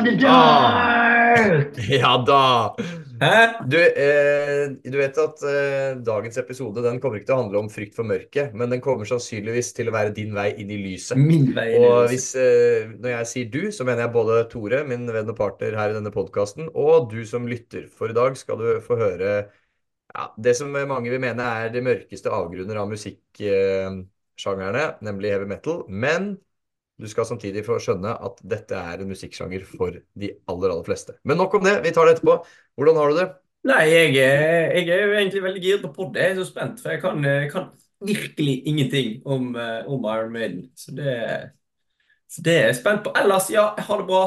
the Ah, dark! ja da. Hæ? Du vet at dagens episode den kommer ikke til å handle om frykt for mørket, men den kommer sannsynligvis til å være din vei inn i lyset. Min vei inn i Og lyset. når jeg sier du, så mener jeg både Tore, min venn og partner her i denne podkasten, og du som lytter. For i dag skal du få høre det som mange vil mene er de mørkeste avgrunner av musikksjangerne, nemlig heavy metal. Men du skal samtidig få skjønne at dette er en musikksjanger for de aller fleste. Men nok om det, vi tar det etterpå. Hvordan har du det? Nei, jeg er jo egentlig veldig giret på det. Jeg er så spent, for jeg kan virkelig ingenting om Iron Maiden. Så det er jeg spent på. Ellers, ja, jeg har det bra.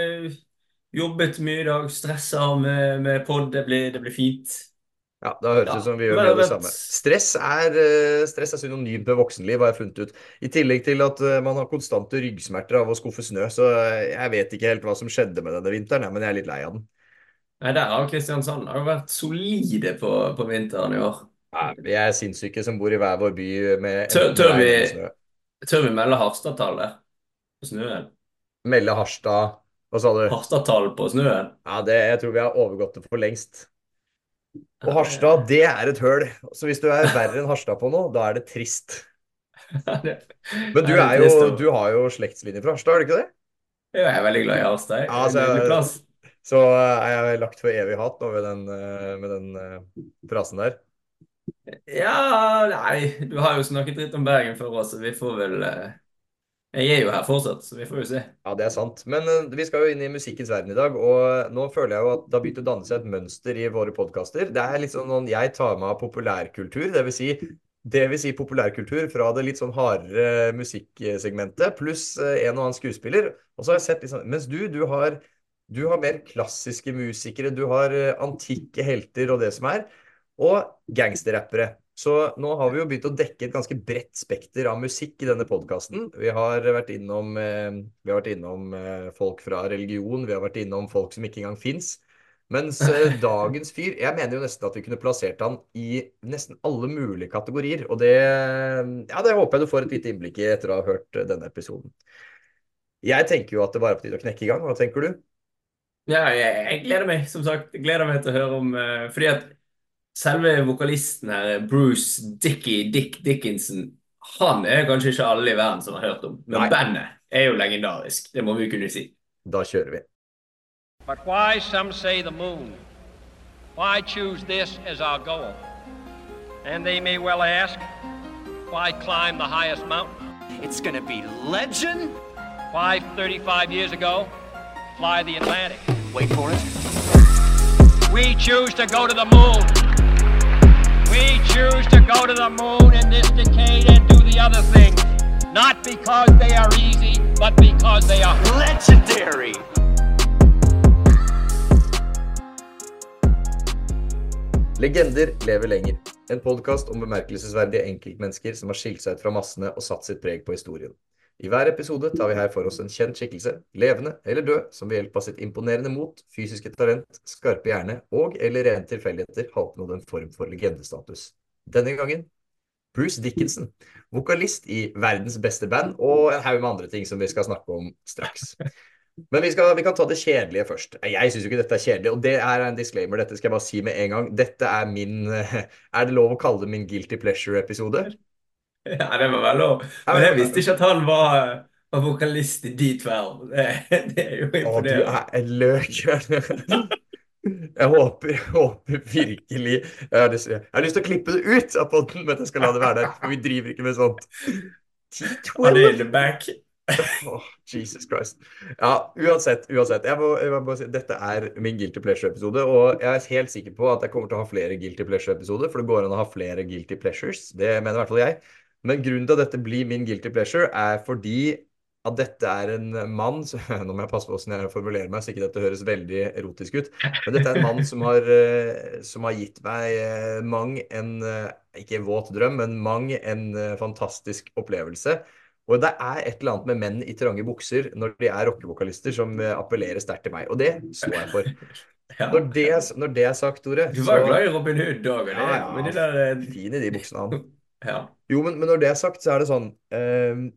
Jobbet mye i dag, stressa med pod. Det blir fint. Ja, da høres det Ja, ut som vi gjør men mye det av har det vært samme. Stress er synonymt med voksenliv, har jeg funnet ut. I tillegg til at man har konstante ryggsmerter av å skuffe snø, så jeg vet ikke helt hva som skjedde med denne vinteren, men jeg er litt lei av den. Nei, der har Kristiansand har jo vært solide på vinteren i år. Ja, vi er sinnssyke som bor i hver vår by med Tør, enten med tør vi, regn eller snø. tør vi melde Harstad-tallet på snøen? Melle Harstad, hva sa du? Harstad-tall på snøen? Ja, jeg tror vi har overgått det for lengst. Og Ja, Harstad, det er et høl. Så hvis du er verre enn Harstad på noe, da er det trist. det, Men det er trist. du har jo slektslinjer fra Harstad, har du ikke det? Jeg er veldig glad i Harstad. Ja, Det er en nydelig plass. så er jeg lagt for evig hat nå med den frasen der. Ja, nei, du har jo snakket litt om Bergen før også, så vi får vel Jeg er jo her fortsatt, så vi får jo se. Ja, det er sant. Men vi skal jo inn i musikkens verden i dag, og nå føler jeg jo at det har begynt å danne seg et mønster i våre podkaster. Det er litt sånn når jeg tar meg av populærkultur, det vil si populærkultur fra det litt sånn hardere musikksegmentet, pluss en og annen skuespiller. Og så har jeg sett liksom, mens du har mer klassiske musikere, du har antikke helter og det som er, og gangsterrappere. Så nå har vi jo begynt å dekke et ganske bredt spekter av musikk i denne podkasten. Vi har vært innom folk fra religion, vi har vært innom folk som ikke engang fins. Mens dagens fyr, jeg mener jo nesten at vi kunne plassert han i nesten alle mulige kategorier. Og det håper jeg du får et lite innblikk i etter å ha hørt denne episoden. Jeg tenker jo at det bare er på tide å knekke i gang. Hva tenker du? Ja, jeg gleder meg, som sagt. Jeg gleder meg til å høre om fordi at selve vokalisten her, Bruce Dick Dickinson, han er kanskje ikke alle i verden som har hørt om, men Nei, bandet er jo legendarisk. Det må vi kunne si. da kjører vi. But why, some say, the moon? Why choose this as our goal? And they may well ask, why climb the highest mountain? It's gonna be legend. Why, 35 years ago, fly the Atlantic? Wait for it. We choose to go to the moon. We choose to go to the moon in this decade and do the other things. Not because they are easy, but because they are Legendary. Legender lever lenger. En podkast om bemerkelsesverdige enkeltmennesker som har skilt seg ut fra massene og satt sitt preg på historien. I hver episode tar vi her for oss en kjent skikkelse, levende eller død, som ved hjelp av sitt imponerende mot, fysiske talent, skarpe hjerne og eller rene tilfeldigheter har oppnådd en form for legendestatus. Denne gangen Bruce Dickinson, vokalist i verdens beste band og en haug med andre ting som vi skal snakke om straks. Men vi kan ta det kjedelige først. Jeg synes jo ikke dette er kjedelig, og det er en disclaimer, dette skal jeg bare si med en gang. Dette er er det lov å kalle det min guilty pleasure-episode? Ja, det var vel lov. Men jeg visste ikke at han var vokalist i D12. Det er jo Å, du imponerende. er en løk. Jeg håper virkelig jeg har lyst til å klippe det ut av podden, men jeg skal la det være der, for vi driver ikke med sånt. Han er in T12? the back. Åh, Jesus Christ. Ja, uansett. Jeg må bare si, dette er min Guilty Pleasure-episode, og jeg er helt sikker på at jeg kommer til å ha flere Guilty Pleasure-episoder, for det går an å ha flere Guilty Pleasures. Det mener i hvert fall jeg. Men grunnen til at dette blir min Guilty Pleasure er fordi at dette er en mann nå må jeg passe på hvordan jeg formulerer meg, så ikke dette høres veldig erotisk ut. Men dette er en mann som har gitt meg mang en, ikke våt drøm, men mang en fantastisk opplevelse. Og det er et eller annet med menn i trange bukser når de er rockevokalister som appellerer sterkt til meg. Og det står jeg for. Ja. Når det er sagt, Tore, Du var så jo glad i Robin Hood òg, og ja, med ja, de der fin i de buksene han. Ja. Jo, men når det er sagt, så er det sånn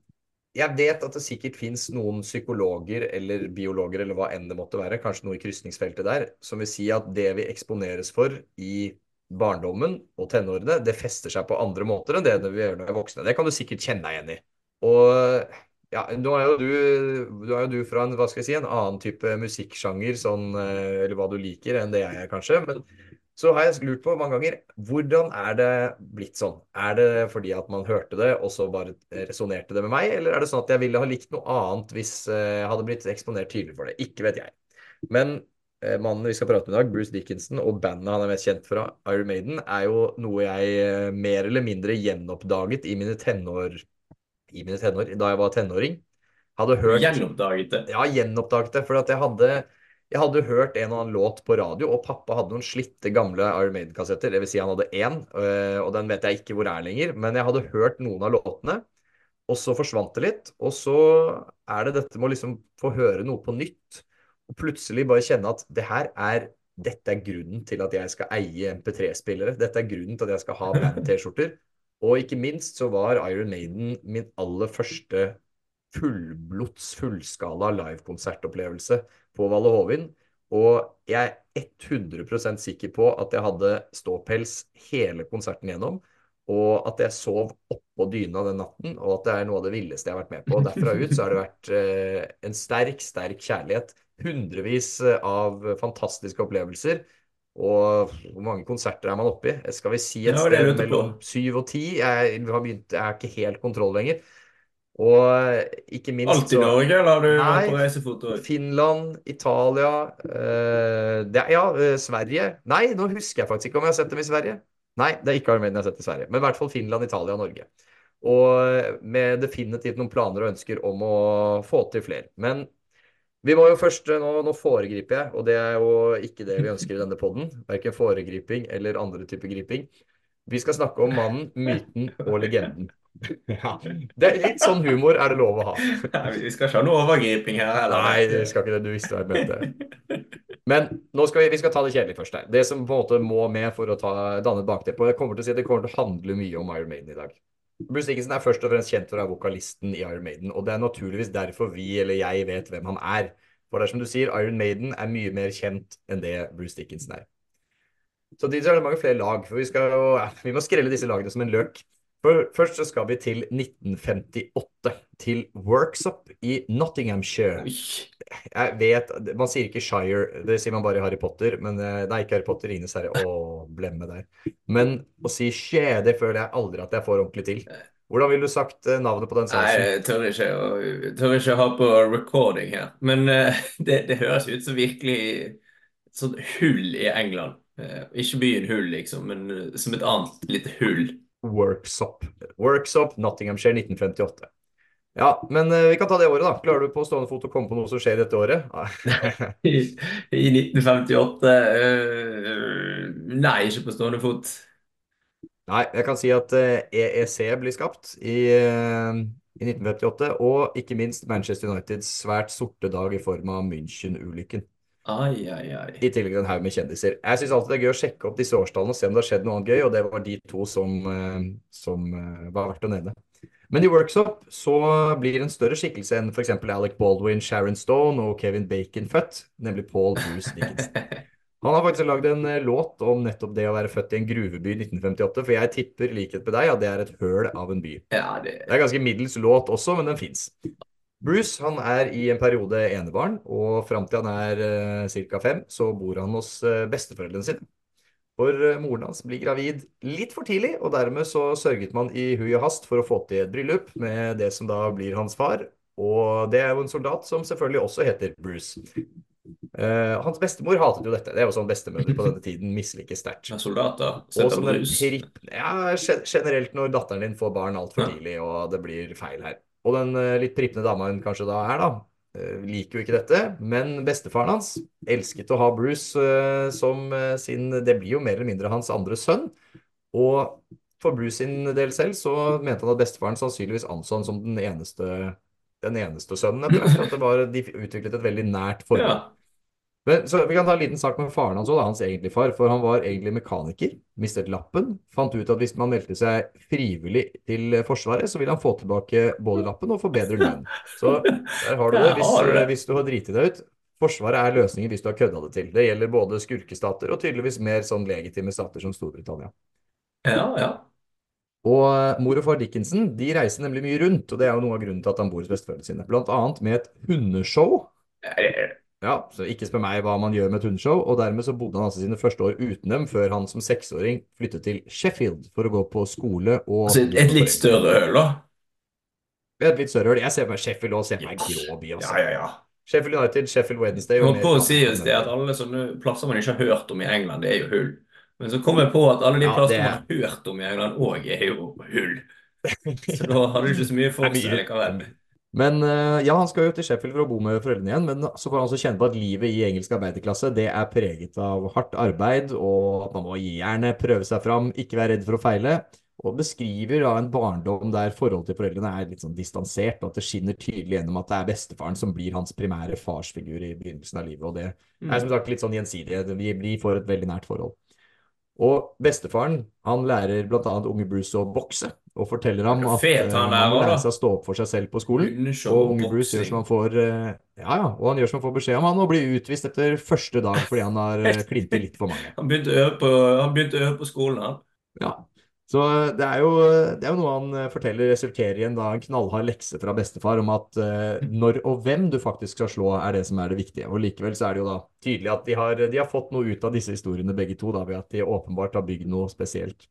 Jeg vet at det sikkert finnes noen psykologer eller biologer eller hva enn det måtte være, kanskje noe i krysningsfeltet der, som vil si at det vi eksponeres for i barndommen og tenårene, det fester seg på andre måter enn det vi gjør når vi er voksne. Det kan du sikkert kjenne deg igjen i. Og ja, nå er jo du fra en, hva skal jeg si, en annen type musikksjanger, sånn, eller hva du liker enn det jeg er kanskje, men så har jeg lurt på mange ganger, hvordan er det blitt sånn? Er det fordi at man hørte det, og så bare resonerte det med meg, eller er det sånn at jeg ville ha likt noe annet hvis jeg hadde blitt eksponert tydelig for det? Ikke vet jeg. Men mannen vi skal prate med i dag, Bruce Dickinson, og bandet han er mest kjent fra, Iron Maiden, er jo noe jeg mer eller mindre gjenoppdaget i mine tenår, da jeg var tenåring. Hadde Du hørt gjenoppdaget det. ja, gjenoppdaget det, for at jeg hadde hørt en og annen låt på radio, og pappa hadde noen slitte gamle Iron Maiden-kassetter, det vil si han hadde én, og den vet jeg ikke hvor er lenger, men jeg hadde hørt noen av låtene, og så forsvant det litt, og så er det dette med å liksom få høre noe på nytt, og plutselig bare kjenne at dette er grunnen til at jeg skal eie MP3-spillere, dette er grunnen til at jeg skal ha band-T-skjorter, og ikke minst så var Iron Maiden min aller første fullblods, fullskala livekonsertopplevelse på Valle Hovin, og jeg er 100% sikker på at jeg hadde ståpels hele konserten gjennom, og at jeg sov oppå dyna den natten, og at det er noe av det villeste jeg har vært med på. Og derfra ut så har det vært en sterk, sterk kjærlighet, hundrevis av fantastiske opplevelser, og hvor mange konserter er man oppe i? Skal vi si et Ja, det sted lurte jeg på. mellom 7 og 10? Jeg har ikke helt kontroll lenger. Og ikke minst Alt i så Norge, eller har du vært på Nei, reisefoto? Finland, Italia, Sverige. Nei, nå husker jeg faktisk ikke om jeg har sett dem i Sverige. Nei, det er ikke Armenien jeg har sett i Sverige, men i hvert fall Finland, Italia og Norge. Og med definitivt noen planer og ønsker om å få til flere. Men vi må jo først, nå foregriper jeg, og det er jo ikke det vi ønsker i denne podden, hverken foregriping eller andre typer griping. Vi skal snakke om mannen, myten og legenden. Ja, det er litt sånn humor er det lov å ha. Nei, vi skal ikke ha noe overgriping her, heller. Nei, det skal ikke det. Du visste hva jeg mente. Men nå skal vi skal ta det kjedelige først her. Det som på en måte må med for å danne et bakteppe. Og jeg kommer til å si at det kommer til å handle mye om Iron Maiden i dag. Bruce Dickinson er først og fremst kjent for å være vokalisten i Iron Maiden, og det er naturligvis derfor vi, eller jeg, vet hvem han er. For det er som du sier, Iron Maiden er mye mer kjent enn det Bruce Dickinson er. Så er det mange flere lag, for vi må skrelle disse lagene som en løk. Først så skal vi til 1958, til Worksop i Nottinghamshire. Oi. Jeg vet, man sier ikke Shire, det sier man bare i Harry Potter, men det er ikke Harry Potter, Ringenes herre, blemme der. Men å si Shire, det føler jeg aldri at jeg får ordentlig til. Hvordan ville du sagt navnet på den Nei, sausen? jeg tør ikke ha på recording her. Men det høres ut som virkelig sånn hull i England. Ikke byen Hull, liksom, men som et annet lite hull. Worksop, Nottinghamshire 1958. Ja, men vi kan ta det året da. Klarer du på stående fot å komme på noe som skjer dette året? I 1958 nei, ikke på stående fot. Nei, jeg kan si at EEC blir skapt i 1958, og ikke minst Manchester Uniteds svært sorte dag i form av München-ulykken. Ai, ai, ai. I tillegg til en haug med kjendiser. Jeg synes alltid det er gøy å sjekke opp disse årstallene og se om det har skjedd noe annet gøy, og det var de to som var verdt å nevne. Men i Worksop så blir en større skikkelse enn for eksempel Alec Baldwin, Sharon Stone og Kevin Bacon født, nemlig Paul Bruce Dickinson. Han har faktisk lagd en låt om nettopp det å være født i en gruveby i 1958, for jeg tipper likhet med deg at det er et høl av en by. Ja, Det er ganske middels låt også, men den finnes. Bruce han er i en periode enebarn, og frem til han er ca. 5, så bor han hos besteforeldrene sine. For moren hans blir gravid litt for tidlig, og dermed så sørget man i hui og hast for å få til et bryllup med det som da blir hans far, og det er jo en soldat som selvfølgelig også heter Bruce. Hans bestemor hatet jo dette. Det er jo sånn bestemødre på denne tiden misliker sterkt. med soldater. Og Setter som den brus. generelt når datteren din får barn alt for tidlig, og det blir feil her. Og den litt prippende dama hun kanskje da er da, liker jo ikke dette, men bestefaren hans elsket å ha Bruce som sin, det blir jo mer eller mindre hans andre sønn, og for Bruce sin del selv så mente han at bestefaren sannsynligvis anså han som den eneste sønnen etter hvert, at de utviklet et veldig nært forhold. Ja. Men, så vi kan ta en liten sak med faren hans også, da, hans egentlige far, for han var egentlig mekaniker, mistet lappen, fant ut at hvis man meldte seg frivillig til Forsvaret, så ville han få tilbake både lappen og få bedre lønn. Så der har du det, Der har du det. hvis du har driti deg ut. Forsvaret er løsningen hvis du har kødda det til. Det gjelder både skurkestater og tydeligvis mer sånn legitime stater som Storbritannia. Ja, ja. Og mor og far Dickinson, de reiser nemlig mye rundt, og det er jo noe av grunnen til at han bor hos besteforeldrene sine. Blant annet med et hundeshow. Ja, så ikke spør meg hva man gjør med et hundeshow, og dermed så bodde han altså sine første år uten dem, før han som 6-åring flyttet til Sheffield for å gå på skole og Altså et litt større øl, da. Et litt større øl. Jeg ser på meg Sheffield og ser på meg grå by, Ja, altså. ja, ja. Sheffield United, Sheffield Wednesday Jeg og holdt på å si mer oss det at alle sånne plasser man ikke har hørt om i England, det er jo hull. Men så kom jeg på at alle de Ja, plassene det man har hørt om i England òg er jo hull. Så da hadde du ikke så mye for Det er seg mye. likevel. Men ja, han skal jo til Sheffield for å bo med foreldrene igjen, men så får han også kjenne på at livet i engelsk arbeiderklasse, det er preget av hardt arbeid, og at man må gjerne prøve seg fram, ikke være redd for å feile, og beskriver da en barndom der forholdet til foreldrene er litt sånn distansert, og at det skinner tydelig gjennom at det er bestefaren som blir hans primære farsfigur i begynnelsen av livet, og det er som sagt litt sånn gjensidig, vi får et veldig nært forhold. Og bestefaren, han lærer blant annet unge Bruce å bokse, og forteller ham at Fet han han er må også, lære da. seg å stå opp for seg selv på skolen. Hundeshow Og og unge Bruce gjør boksing. som han får, og han gjør som han får beskjed om. Han må bli utvist etter første dag fordi han har klintet litt for mange. Han begynte å øve på skolen, han. Ja, så det er jo noe han forteller resulterer i en knallhard lekse fra bestefar om at når og hvem du faktisk skal slå er det som er det viktige. Og likevel så er det jo da tydelig at de har fått noe ut av disse historiene begge to, da, ved at de åpenbart har bygd noe spesielt.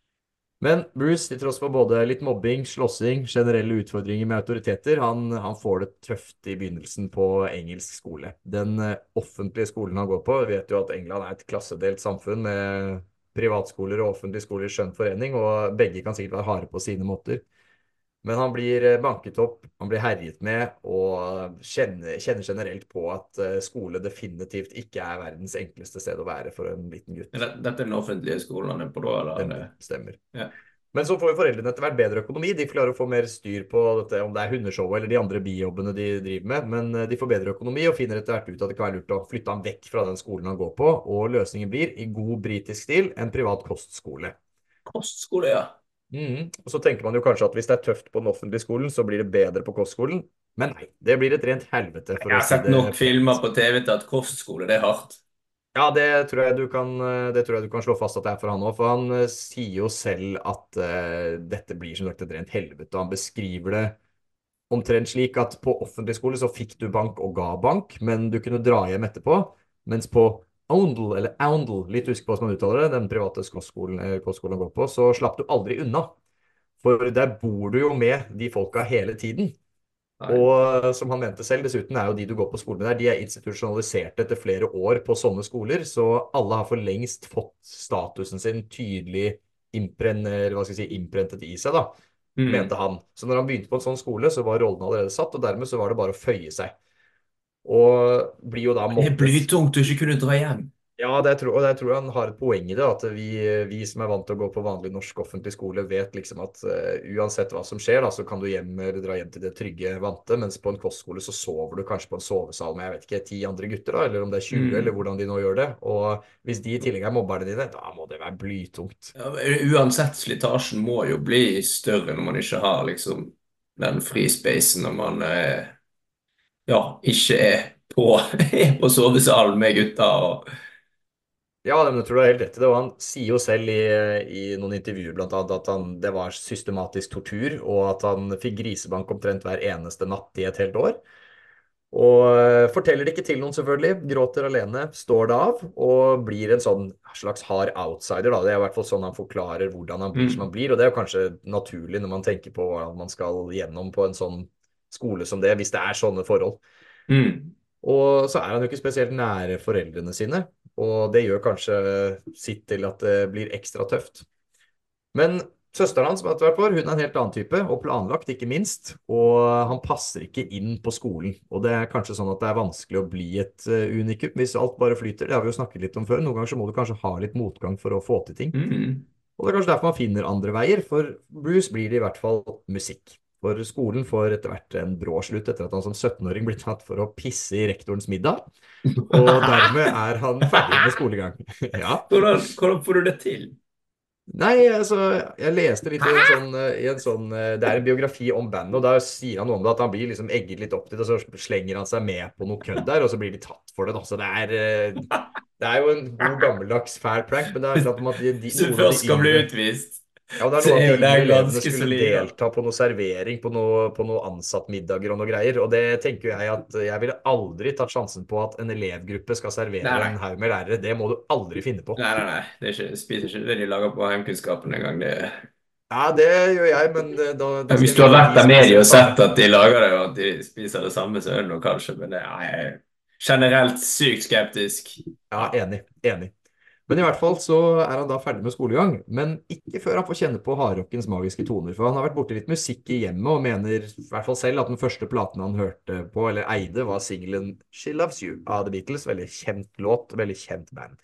Men Bruce, til tross for både litt mobbing, slåssing, generelle utfordringer med autoriteter, han får det tøft i begynnelsen på engelsk skole. Den offentlige skolen han går på, vi vet jo at England er et klassedelt samfunn med privatskoler og offentlige skoler i skjønn forening, og begge kan sikkert være harde på sine måter. Men han blir banket opp, han blir herjet med, og kjenner generelt på at skole definitivt ikke er verdens enkleste sted å være for en liten gutt. Dette er den offentlige skolen han er på da, eller? Stemmer. Ja. Men så får jo foreldrene etter hvert bedre økonomi. De klarer å få mer styr på dette, om det er hundeshowet eller de andre bijobbene de driver med. Men de får bedre økonomi og finner etter hvert ut at det kan være lurt å flytte ham vekk fra den skolen han går på. Og løsningen blir, i god britisk stil, en privat kostskole. Kostskole, ja. Og så tenker man jo kanskje at hvis det er tøft på den offentlige skolen, så blir det bedre på kostskolen. Men nei, det blir et rent helvete. Jeg har sett nok filmer på TV til at kostskole, det er hardt. Ja, det tror jeg du kan slå fast at det er for han også, for han sier jo selv at dette blir som sagt et rent helvete, og han beskriver det omtrent slik at på offentlig skole så fikk du bank og ga bank, men du kunne dra hjem etterpå, mens på Oundle, eller Oundle, litt usikker på hvordan man uttaler det, den private kostskolen han går på, så slapp du aldri unna, for der bor du jo med de folka hele tiden. Og som han mente selv, dessuten er jo de du går på skole med der, de er institusjonalisert etter flere år på sånne skoler, så alle har for lengst fått statusen sin tydelig innprentet i seg, da, mente han. Så når han begynte på en sånn skole, så var rollen allerede satt, og dermed så var det bare å føye seg. Og blir jo da Det er blytungt å ikke kunne dra hjem. Ja, og jeg tror han har et poeng i det, at vi som er vant til å gå på vanlig norsk offentlig skole, vet liksom at uansett hva som skjer, da, så kan du dra hjem til det trygge vante, mens på en kostskole så sover du kanskje på en sovesal med, jeg vet ikke, 10 andre gutter da, eller om det er 20, eller hvordan de nå gjør det, og hvis de i tillegg er mobberne dine, da må det være blytungt. Ja, uansett, slitasjen må jo bli større når man ikke har liksom den frispacen, når man ikke er på sovesalen med gutta og Ja, men jeg tror du har helt rett i det, og han sier jo selv i noen intervjuer blant annet at det var systematisk tortur, og at han fikk grisebank omtrent hver eneste natt i et helt år. Og forteller det ikke til noen selvfølgelig, gråter alene, står det av, og blir en sånn slags hard outsider da. Det er i hvert fall sånn han forklarer hvordan han blir som han blir, og det er jo kanskje naturlig når man tenker på hva man skal gjennom på en sånn skole som det, hvis det er sånne forhold. Og så er han jo ikke spesielt nære foreldrene sine, og det gjør kanskje sitt til at det blir ekstra tøft. Men søsteren hans, som etter hvert var, hun er en helt annen type, og planlagt ikke minst, og han passer ikke inn på skolen. Og det er kanskje sånn at det er vanskelig å bli et unikum hvis alt bare flyter. Det har vi jo snakket litt om før. Noen ganger så må du kanskje ha litt motgang for å få til ting. Og det er kanskje derfor man finner andre veier, for Bruce blir det i hvert fall musikk. For skolen får etter hvert en brå slutt etter at han som 17-åring blir tatt for å pisse i rektorens middag. Og dermed er han ferdig med skolegang. Ja. Hvordan får du det til? Nei, altså, jeg leste litt det er en biografi om bandet, og da sier han noe om det, at han blir liksom egget litt opp til det, og så slenger han seg med på noe kødd der, og så blir de tatt for det, da. Så det er jo en god gammeldags fæl prank, men det er akkurat om at Hvis du noen av først de skal bli yngre, utvist, ja, det er så noe er at jo de det yngre elevene ganske skulle solid, da. delta på noe servering, på noe ansattmiddager og noe greier, og det tenker jeg at jeg ville aldri tatt sjansen på at en elevgruppe skal servere Nei. en haug med lærere. Det må du aldri finne på. Nei. Det er ikke, spiser ikke det de lager på heimkunnskapen en gang. Ja, det gjør jeg, men da skal Hvis jeg du har vite at vært de der med de spiser og det samme. sett at de lager det, og at de spiser det samme, så er det noe kanskje, men jeg er generelt sykt skeptisk. Ja, enig, enig. Men i hvert fall så er han da ferdig med skolegang, men ikke før han får kjenne på hardrockens magiske toner, for han har vært borti litt musikk i hjemmet og mener i hvert fall selv at den første platen han hørte på, eller eide, var singelen She Loves You av The Beatles. Veldig kjent låt, veldig kjent band.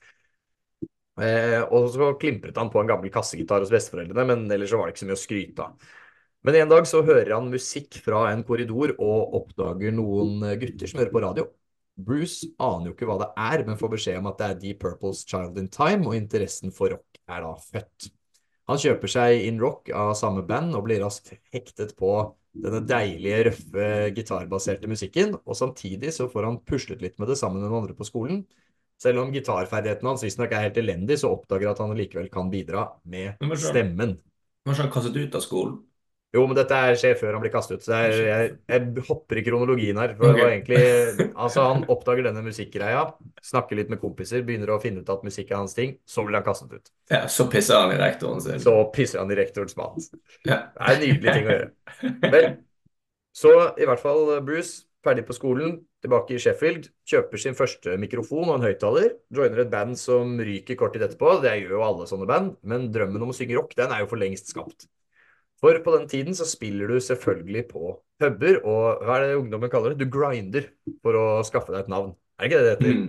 Og så klimpret han på en gammel kassegitar hos besteforeldrene, men ellers så var det ikke så mye å skryte av. Men en dag så hører han musikk fra en korridor og oppdager noen gutter som hører på radio. Bruce aner jo ikke hva det er, men får beskjed om at det er Deep Purples Child in Time, og interessen for rock er da født. Han kjøper seg In Rock av samme band og blir raskt hektet på denne deilige, røffe, gitarbaserte musikken, og samtidig så får han puslet litt med det sammen med noen andre på skolen. Selv om gitarferdighetene hans visstnok er helt elendig, så oppdager at han likevel kan bidra med Men hva skjer? stemmen. Var ikke han kastet ut av skolen? Jo, men dette skjer før han blir kastet ut, så jeg hopper i kronologien her. For det var egentlig, altså han oppdager denne musikkgreia, snakker litt med kompiser, begynner å finne ut at musikk er hans ting, så blir han kastet ut. Ja, så pisser han i rektoren sin. Så pisser han i rektorens mat. Ja. Det er en nydelig ting å gjøre. Vel, så i hvert fall Bruce, ferdig på skolen, tilbake i Sheffield, kjøper sin første mikrofon og en høyttaler, joiner et band som ryker kort tid etterpå, det gjør jo alle sånne band, men drømmen om å synge rock, den er jo for lengst skapt. For på den tiden så spiller du selvfølgelig på puber, og hva er det ungdommen kaller det? Du grinder for å skaffe deg et navn. Er det ikke det det heter?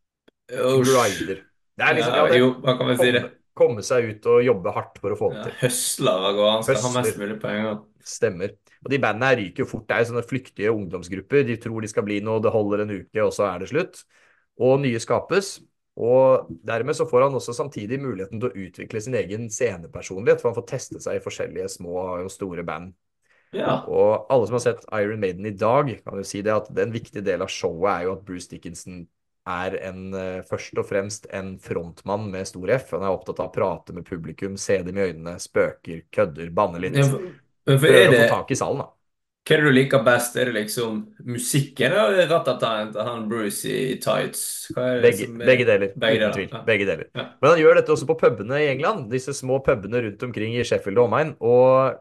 Grinder. Det er liksom, Jo, hva kan vi si det? komme seg ut og jobbe hardt for å få det til. Høsler og han skal ha mest mulig penger. Stemmer. Og de bandene her ryker jo fort. Det er jo sånne flyktige ungdomsgrupper. De tror de skal bli noe, det holder en uke, og så er det slutt. Og nye skapes. Og dermed så får han også samtidig muligheten til å utvikle sin egen scenepersonlighet, for han får teste seg i forskjellige små og store band. Ja. Og alle som har sett Iron Maiden i dag, kan jo si det at en viktig del av showet er jo at Bruce Dickinson er først og fremst en frontmann med stor F. Han er opptatt av å prate med publikum, se dem i øynene, spøker, kødder, banner litt. Prøver å få tak i salen, da. Hva er det du liker best? Er det liksom musikken eller ratataen til han Bruce i tights? Begge deler, uten tvil. Ja. Begge deler. Ja. Men han gjør dette også på pubene i England, disse små pubene rundt omkring i Sheffield og omegn, og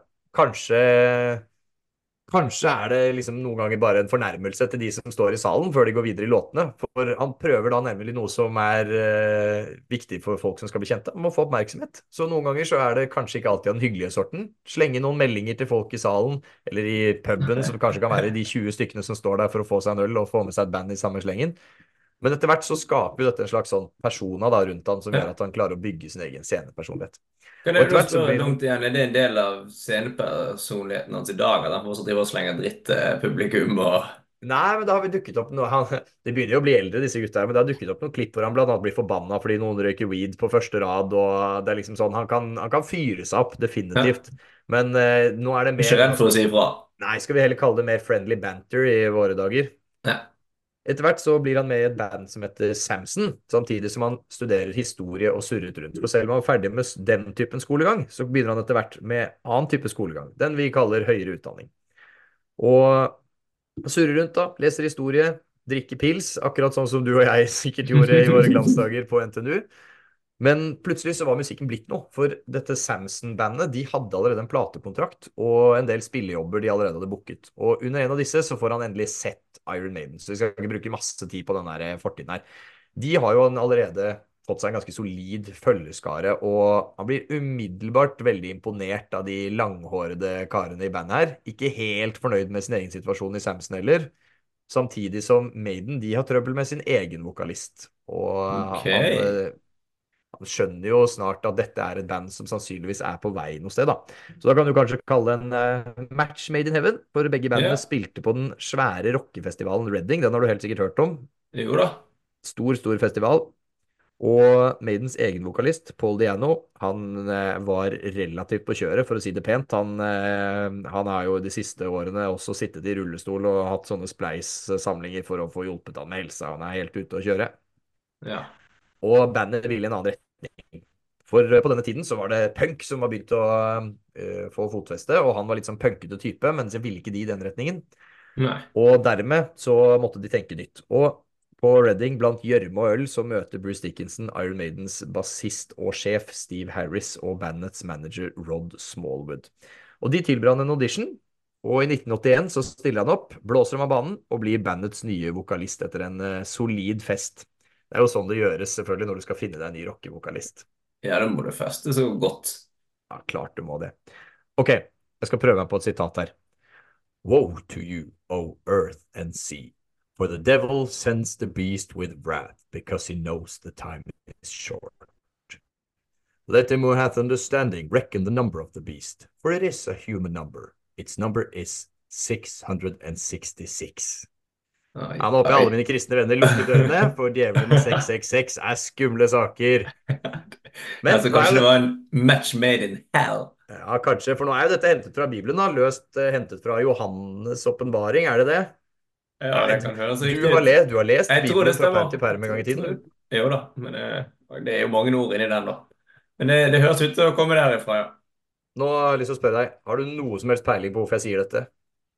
kanskje er det liksom noen ganger bare en fornærmelse til de som står i salen før de går videre i låtene, for han prøver da nemlig noe som er viktig for folk som skal bli kjente. Man må få oppmerksomhet. Så noen ganger så er det kanskje ikke alltid den hyggelige sorten. Slenge noen meldinger til folk i salen, eller i puben, som kanskje kan være de 20 stykkene som står der for å få seg en øl og få med seg et band i samme slengen. Men etter hvert så skaper jo dette en slags sånn persona da rundt han, som gjør at han klarer å bygge sin egen scenepersonlighet. Kan jeg dumt igjen? Er det en del av scenepersonligheten hans i dag, at han fortsatt driver og slenger dritt til publikum og... Nei, men da har vi dukket opp noe. De begynner jo å bli eldre, disse gutta her, men det har dukket opp noen klipp hvor han blant annet blir forbanna fordi noen røyker weed på første rad, og det er liksom sånn, han kan fyre seg opp, definitivt. Men nå er det mer... Ikke redd for å si ifra. Nei, skal vi heller kalle det mer friendly banter i våre dager. Ja. Etter hvert så blir han med i et band som heter Samson, samtidig som han studerer historie og surret rundt. For selv om han er ferdig med den typen skolegang, så begynner han etter hvert med annen type skolegang, den vi kaller høyere utdanning. Og surrer rundt da, leser historie, drikker pils, akkurat sånn som du og jeg sikkert gjorde i våre glansdager på NTNU. Men plutselig så var musikken blitt noe, for dette Samson-bandet, de hadde allerede en platekontrakt og en del spillejobber de allerede hadde booket. Og under en av disse så får han endelig sett Iron Maiden, så vi skal ikke bruke masse tid på denne fortiden her. De har jo allerede fått seg en ganske solid følgeskare, og han blir umiddelbart veldig imponert av de langhårede karene i bandet her. Ikke helt fornøyd med sin egen situasjon i Samson heller. Samtidig som Maiden, de har trøbbel med sin egen vokalist. Og han skjønner jo snart at dette er et band som sannsynligvis er på vei noe sted, da. Så da kan du kanskje kalle det en match made in heaven, for begge bandene Ja, spilte på den svære rockefestivalen Reading. Den har du helt sikkert hørt om. jo da. Stor, stor festival. Og Maidens egen vokalist, Paul Diano, han var relativt på kjøret, for å si det pent. Han har jo de siste årene også sittet i rullestol og hatt sånne spleis-samlinger for å få hjulpet han med helsa. Han er helt ute å kjøre. Ja. Og bandet ville i en annen retning. For på denne tiden så var det punk som var begynt å få fotfeste, og han var litt sånn punkete type, men så ville ikke de i den retningen. Nei. Og dermed så måtte de tenke nytt. Og på Reading, blant gjørme og øl, så møter Bruce Dickinson Iron Maidens bassist og sjef Steve Harris og bandets manager Rod Smallwood. Og de tilbyr han en audition, og i 1981 så stiller han opp, blåser ham av banen og blir bandets nye vokalist etter en solid fest. Det er jo sånn det gjøres selvfølgelig når du skal finne deg en ny rockevokalist. Ja, det må du feste så godt. Ja, klart du må det. Ok, jeg skal prøve meg på et sitat her. Woe to you, O earth and sea, for the devil sends the beast with wrath, because he knows the time is short. Let him who hath understanding reckon the number of the beast, for it is a human number. Its number is 666. Oi, Ja, nå håper jeg alle mine kristne venner lukker dørene, for djevelen 666 er skumle saker. Men Altså, nå er kanskje jo det var en match made in hell. Ja, kanskje, for nå er jo dette hentet fra Bibelen, da. Løst hentet fra Johannes' åpenbaring, er det det? Ja, det kan høres riktig Du har ut. lest, du har lest Jeg tror Bibelen det fra stemmer. perm til perm en gang i tiden. Jo da, men det er jo mange ord inni den, da. Men det høres ut til å komme derifra, ja. Nå har jeg lyst til å spørre deg, har du noe som helst peiling på hvorfor jeg sier dette?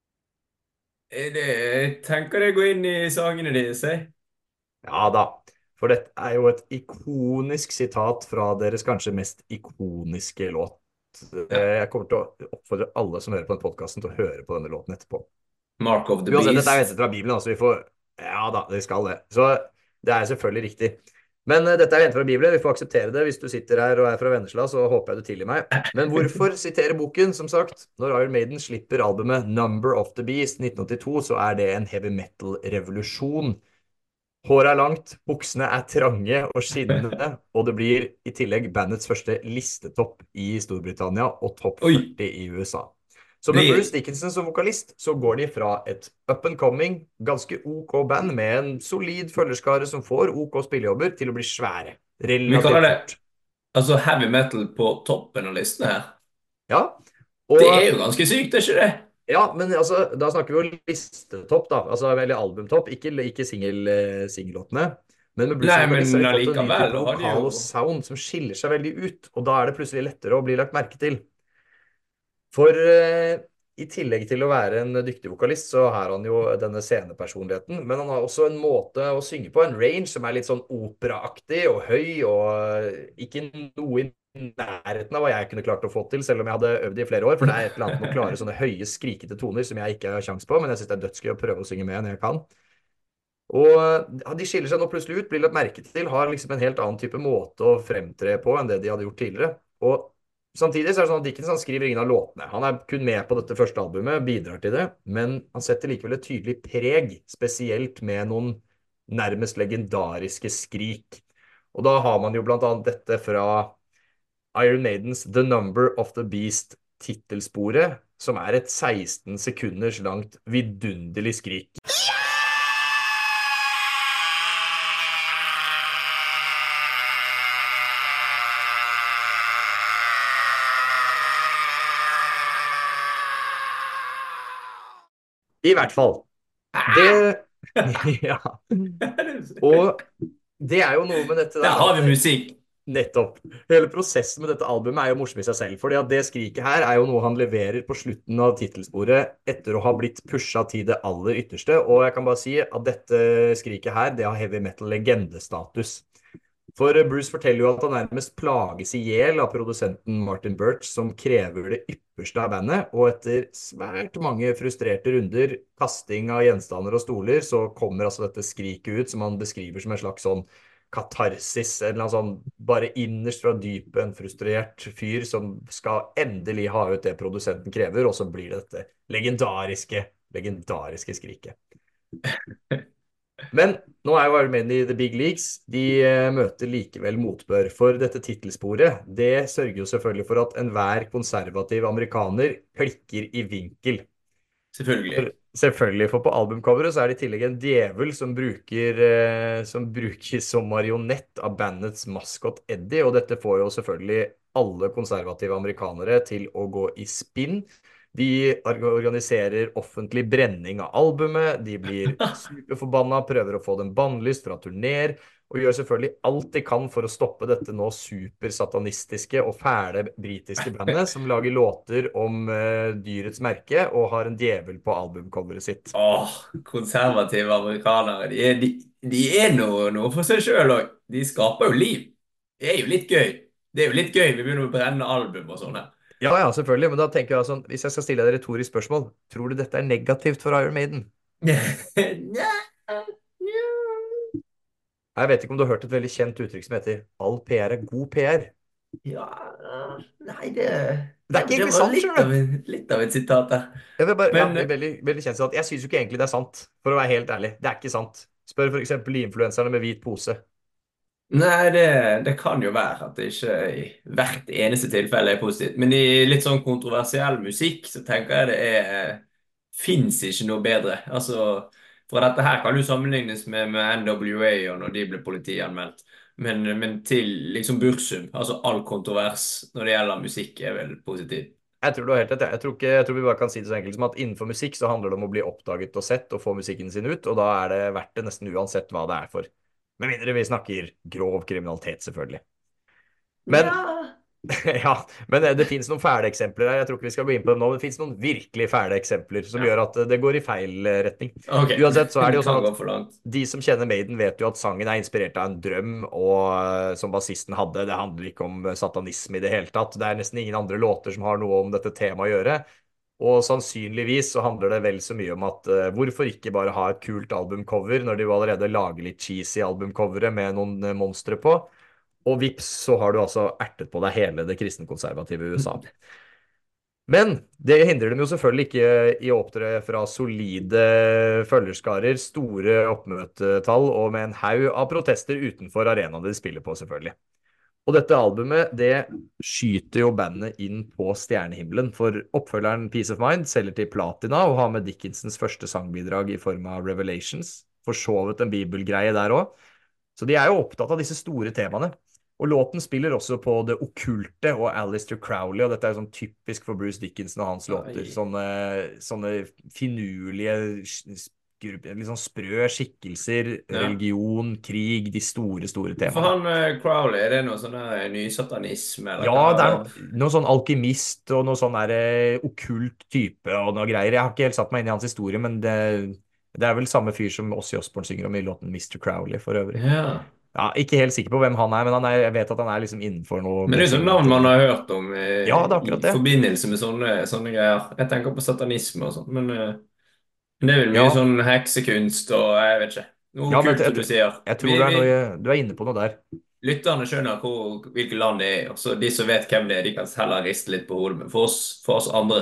Jeg tenker det går inn i sangene deres, jeg. Ja da, for dette er jo et ikonisk sitat fra deres kanskje mest ikoniske låt. Ja. Jeg kommer til å oppfordre alle som hører på den podcasten til å høre på denne låten etterpå. Mark of the Uansett, dette er jo Beast. hentet fra Bibelen, altså vi får... Ja da, det skal det. Så det er selvfølgelig riktig. Men dette er hentet fra Bibelen, vi får akseptere det. Hvis du sitter her og er fra Vennesla, så håper jeg du tilgir meg. Men hvorfor sitere boken, som sagt? Når Iron Maiden slipper albumet Number of the Beast 1982, så er det en heavy metal-revolusjon. Håret er langt, buksene er trange og skinnende, og det blir i tillegg bandets første listetopp i Storbritannia og topp Oi. 40 i USA. Så med Det- Bruce Dickinson som vokalist, så går de fra et up and coming, ganske OK band med en solid følgerskare som får OK spillejobber, til å bli svære. Vi Relativt kaller det fort. altså heavy metal på toppen av listene her. Ja, og, Det er jo ganske sykt, er ikke det? ja, men altså, da snakker vi jo listetopp da, altså, eller albumtopp, ikke singellåtene. Men med Bruce Nei, som vokalist så men har de fått en ny allikevel type har de vokal jo- og sound som skiller seg veldig ut, og da er det plutselig lettere å bli lagt merke til. For i tillegg til å være en dyktig vokalist, så har han jo denne scenepersonligheten, men han har også en måte å synge på, en range som er litt sånn operaaktig og høy, og ikke noe i nærheten av hva jeg kunne klart å få til, selv om jeg hadde øvd i flere år, for det er et eller annet med å klare sånne høye, skrikete toner som jeg ikke har sjans på, men jeg synes det er dødsgøy å prøve å synge med når jeg kan. Og ja, de skiller seg nå plutselig ut, blir lagt merke til, har liksom en helt annen type måte å fremtre på enn det de hadde gjort tidligere. Og samtidig så er det sånn at Dickinson han skriver ingen av låtene. Han er kun med på dette første albumet, bidrar til det, men han setter likevel et tydelig preg, spesielt med noen nærmest legendariske skrik. Og da har man jo blant annet dette fra Iron Maidens The Number of the Beast titelsporet, som er et 16 sekunders langt vidunderlig skrik. I hvert fall. Det, ja. Og det er jo noe med dette Der har vi musikk. Nettopp. Hele prosessen med dette albumet er jo morsom i seg selv, fordi at det skriket her er jo noe han leverer på slutten av titelsporet etter å ha blitt pushet til det aller ytterste, og jeg kan bare si at dette skriket her, det har heavy metal legendestatus. For Bruce forteller jo at han nærmest plages i hjel av produsenten Martin Birch, som krever det ypperste av bandet, og etter svært mange frustrerte runder, kasting av gjenstander og stoler, så kommer altså dette skriket ut, som han beskriver som en slags sånn katarsis, en eller annen sånn bare innerst fra dypet, en frustrert fyr som skal endelig ha ut det produsenten krever, og så blir det dette legendariske skriket. Men nå er jo Iron Maiden i The Big Leagues. De møter likevel motbør. For dette tittelsporet, det sørger jo selvfølgelig for at enhver konservativ amerikaner klikker i vinkel. Selvfølgelig. Selvfølgelig, for på albumcoveret så er det i tillegg en djevel som brukes som marionett av bandets maskot Eddie, og dette får jo selvfølgelig alle konservative amerikanere til å gå i spinn. De organiserer offentlig brenning av albumet, de blir superforbanna, prøver å få dem bannlyst fra turnéer, og gjør selvfølgelig alt de kan for å stoppe dette nå supersatanistiske og fæle britiske bandet som lager låter om dyrets merke og har en djevel på albumcoveret sitt. Åh, konservative amerikanere. De er noe for seg sjøl òg. De skaper jo liv. Det er jo litt gøy. Det er jo litt gøy. Vi begynner å brenne album og sånn her. Ja, ja, selvfølgelig, men da tenker jeg sånn, hvis jeg skal stille deg et retorisk spørsmål, tror du dette er negativt for Iron Maiden? Nja, nja. Jeg vet ikke om du har hørt et veldig kjent uttrykk som heter all PR er god PR. Ja, nei, det Det er ikke egentlig var sant, skjønner du. litt av et sitat der. Jeg vil bare, ja, Men veldig, veldig kjent sånn at jeg synes jo ikke egentlig det er sant, for å være helt ærlig. Det er ikke sant. Spør for eksempel influenserne med hvit pose. nei, det kan jo være at det ikke i hvert eneste tilfelle er positivt. Men i litt sånn kontroversiell musikk så tenker jeg det fins ikke noe bedre. Altså, for dette her kan jo sammenlignes med NWA og når de ble politianmeldt. Men til liksom Bursum, altså all kontrovers når det gjelder musikk, er vel positivt. Jeg tror du har helt rett. Jeg tror vi bare kan si det så enkelt som at innenfor musikk så handler det om å bli oppdaget og sett og få musikken sin ut, og da er det verdt det nesten uansett hva det er for. Med mindre vi snakker grov kriminalitet, selvfølgelig. Men Ja. ja, men det finnes noen fæle eksempler her. Jeg tror ikke vi skal gå inn på dem nå, men det finnes noen virkelig fæle eksempler som gjør at det går i feil retning. Ok, Uansett så er det jo kan sånn gå at for langt. de som kjenner Maiden vet jo at sangen er inspirert av en drøm, og som bassisten hadde. Det handler ikke om satanisme i det hele tatt. Det er nesten ingen andre låter som har noe om dette temaet å gjøre. Og sannsynligvis så handler det vel så mye om at hvorfor ikke bare ha et kult albumcover når de jo allerede lager litt cheesy albumcovere med noen monstre på. Og vips, så har du altså ertet på deg hele det kristenkonservative USA. Men det hindrer dem jo selvfølgelig ikke i å opptre fra solide følgerskarer, store oppmøtetall og med en haug av protester utenfor arenaen de spiller på, selvfølgelig. Og dette albumet, det skyter jo bandet inn på stjernehimmelen, for oppfølgeren Peace of Mind selger til platina og har med Dickinsons første sangbidrag i form av Revelations, forsovet en bibelgreie der også. Så de er jo opptatt av disse store temaene. Og låten spiller også på det okkulte og Aleister Crowley, og dette er sånn typisk for Bruce Dickinson og hans låter. Sånne finurlige, litt sånn sprø skikkelser, religion, krig, de store, store For temaene. han Crowley, er det noe sånn der nysatanisme? Eller Ja, hva? det er noe sånn alkymist og noe sånn der okkult type og noe greier. Jeg har ikke helt satt meg inn i hans historie, men det er vel samme fyr som Ozzy Osbourne synger om i låten Mr. Crowley for øvrig. Ja. Ja, ikke helt sikker på hvem han er, men jeg vet at han er liksom innenfor noe. Men det er jo sånn navn man har hørt om Ja, det er akkurat det. i forbindelse med sånne greier. Jeg tenker på satanisme og sånn, men det er vel mye Ja. sånn heksekunst og jeg vet ikke. Noe Ja, men kult, som du sier. jeg tror du er inne på noe der. Lytterne skjønner hvilke land det er, og så de som vet hvem det er, de kan heller riste litt på hodet. Men for oss andre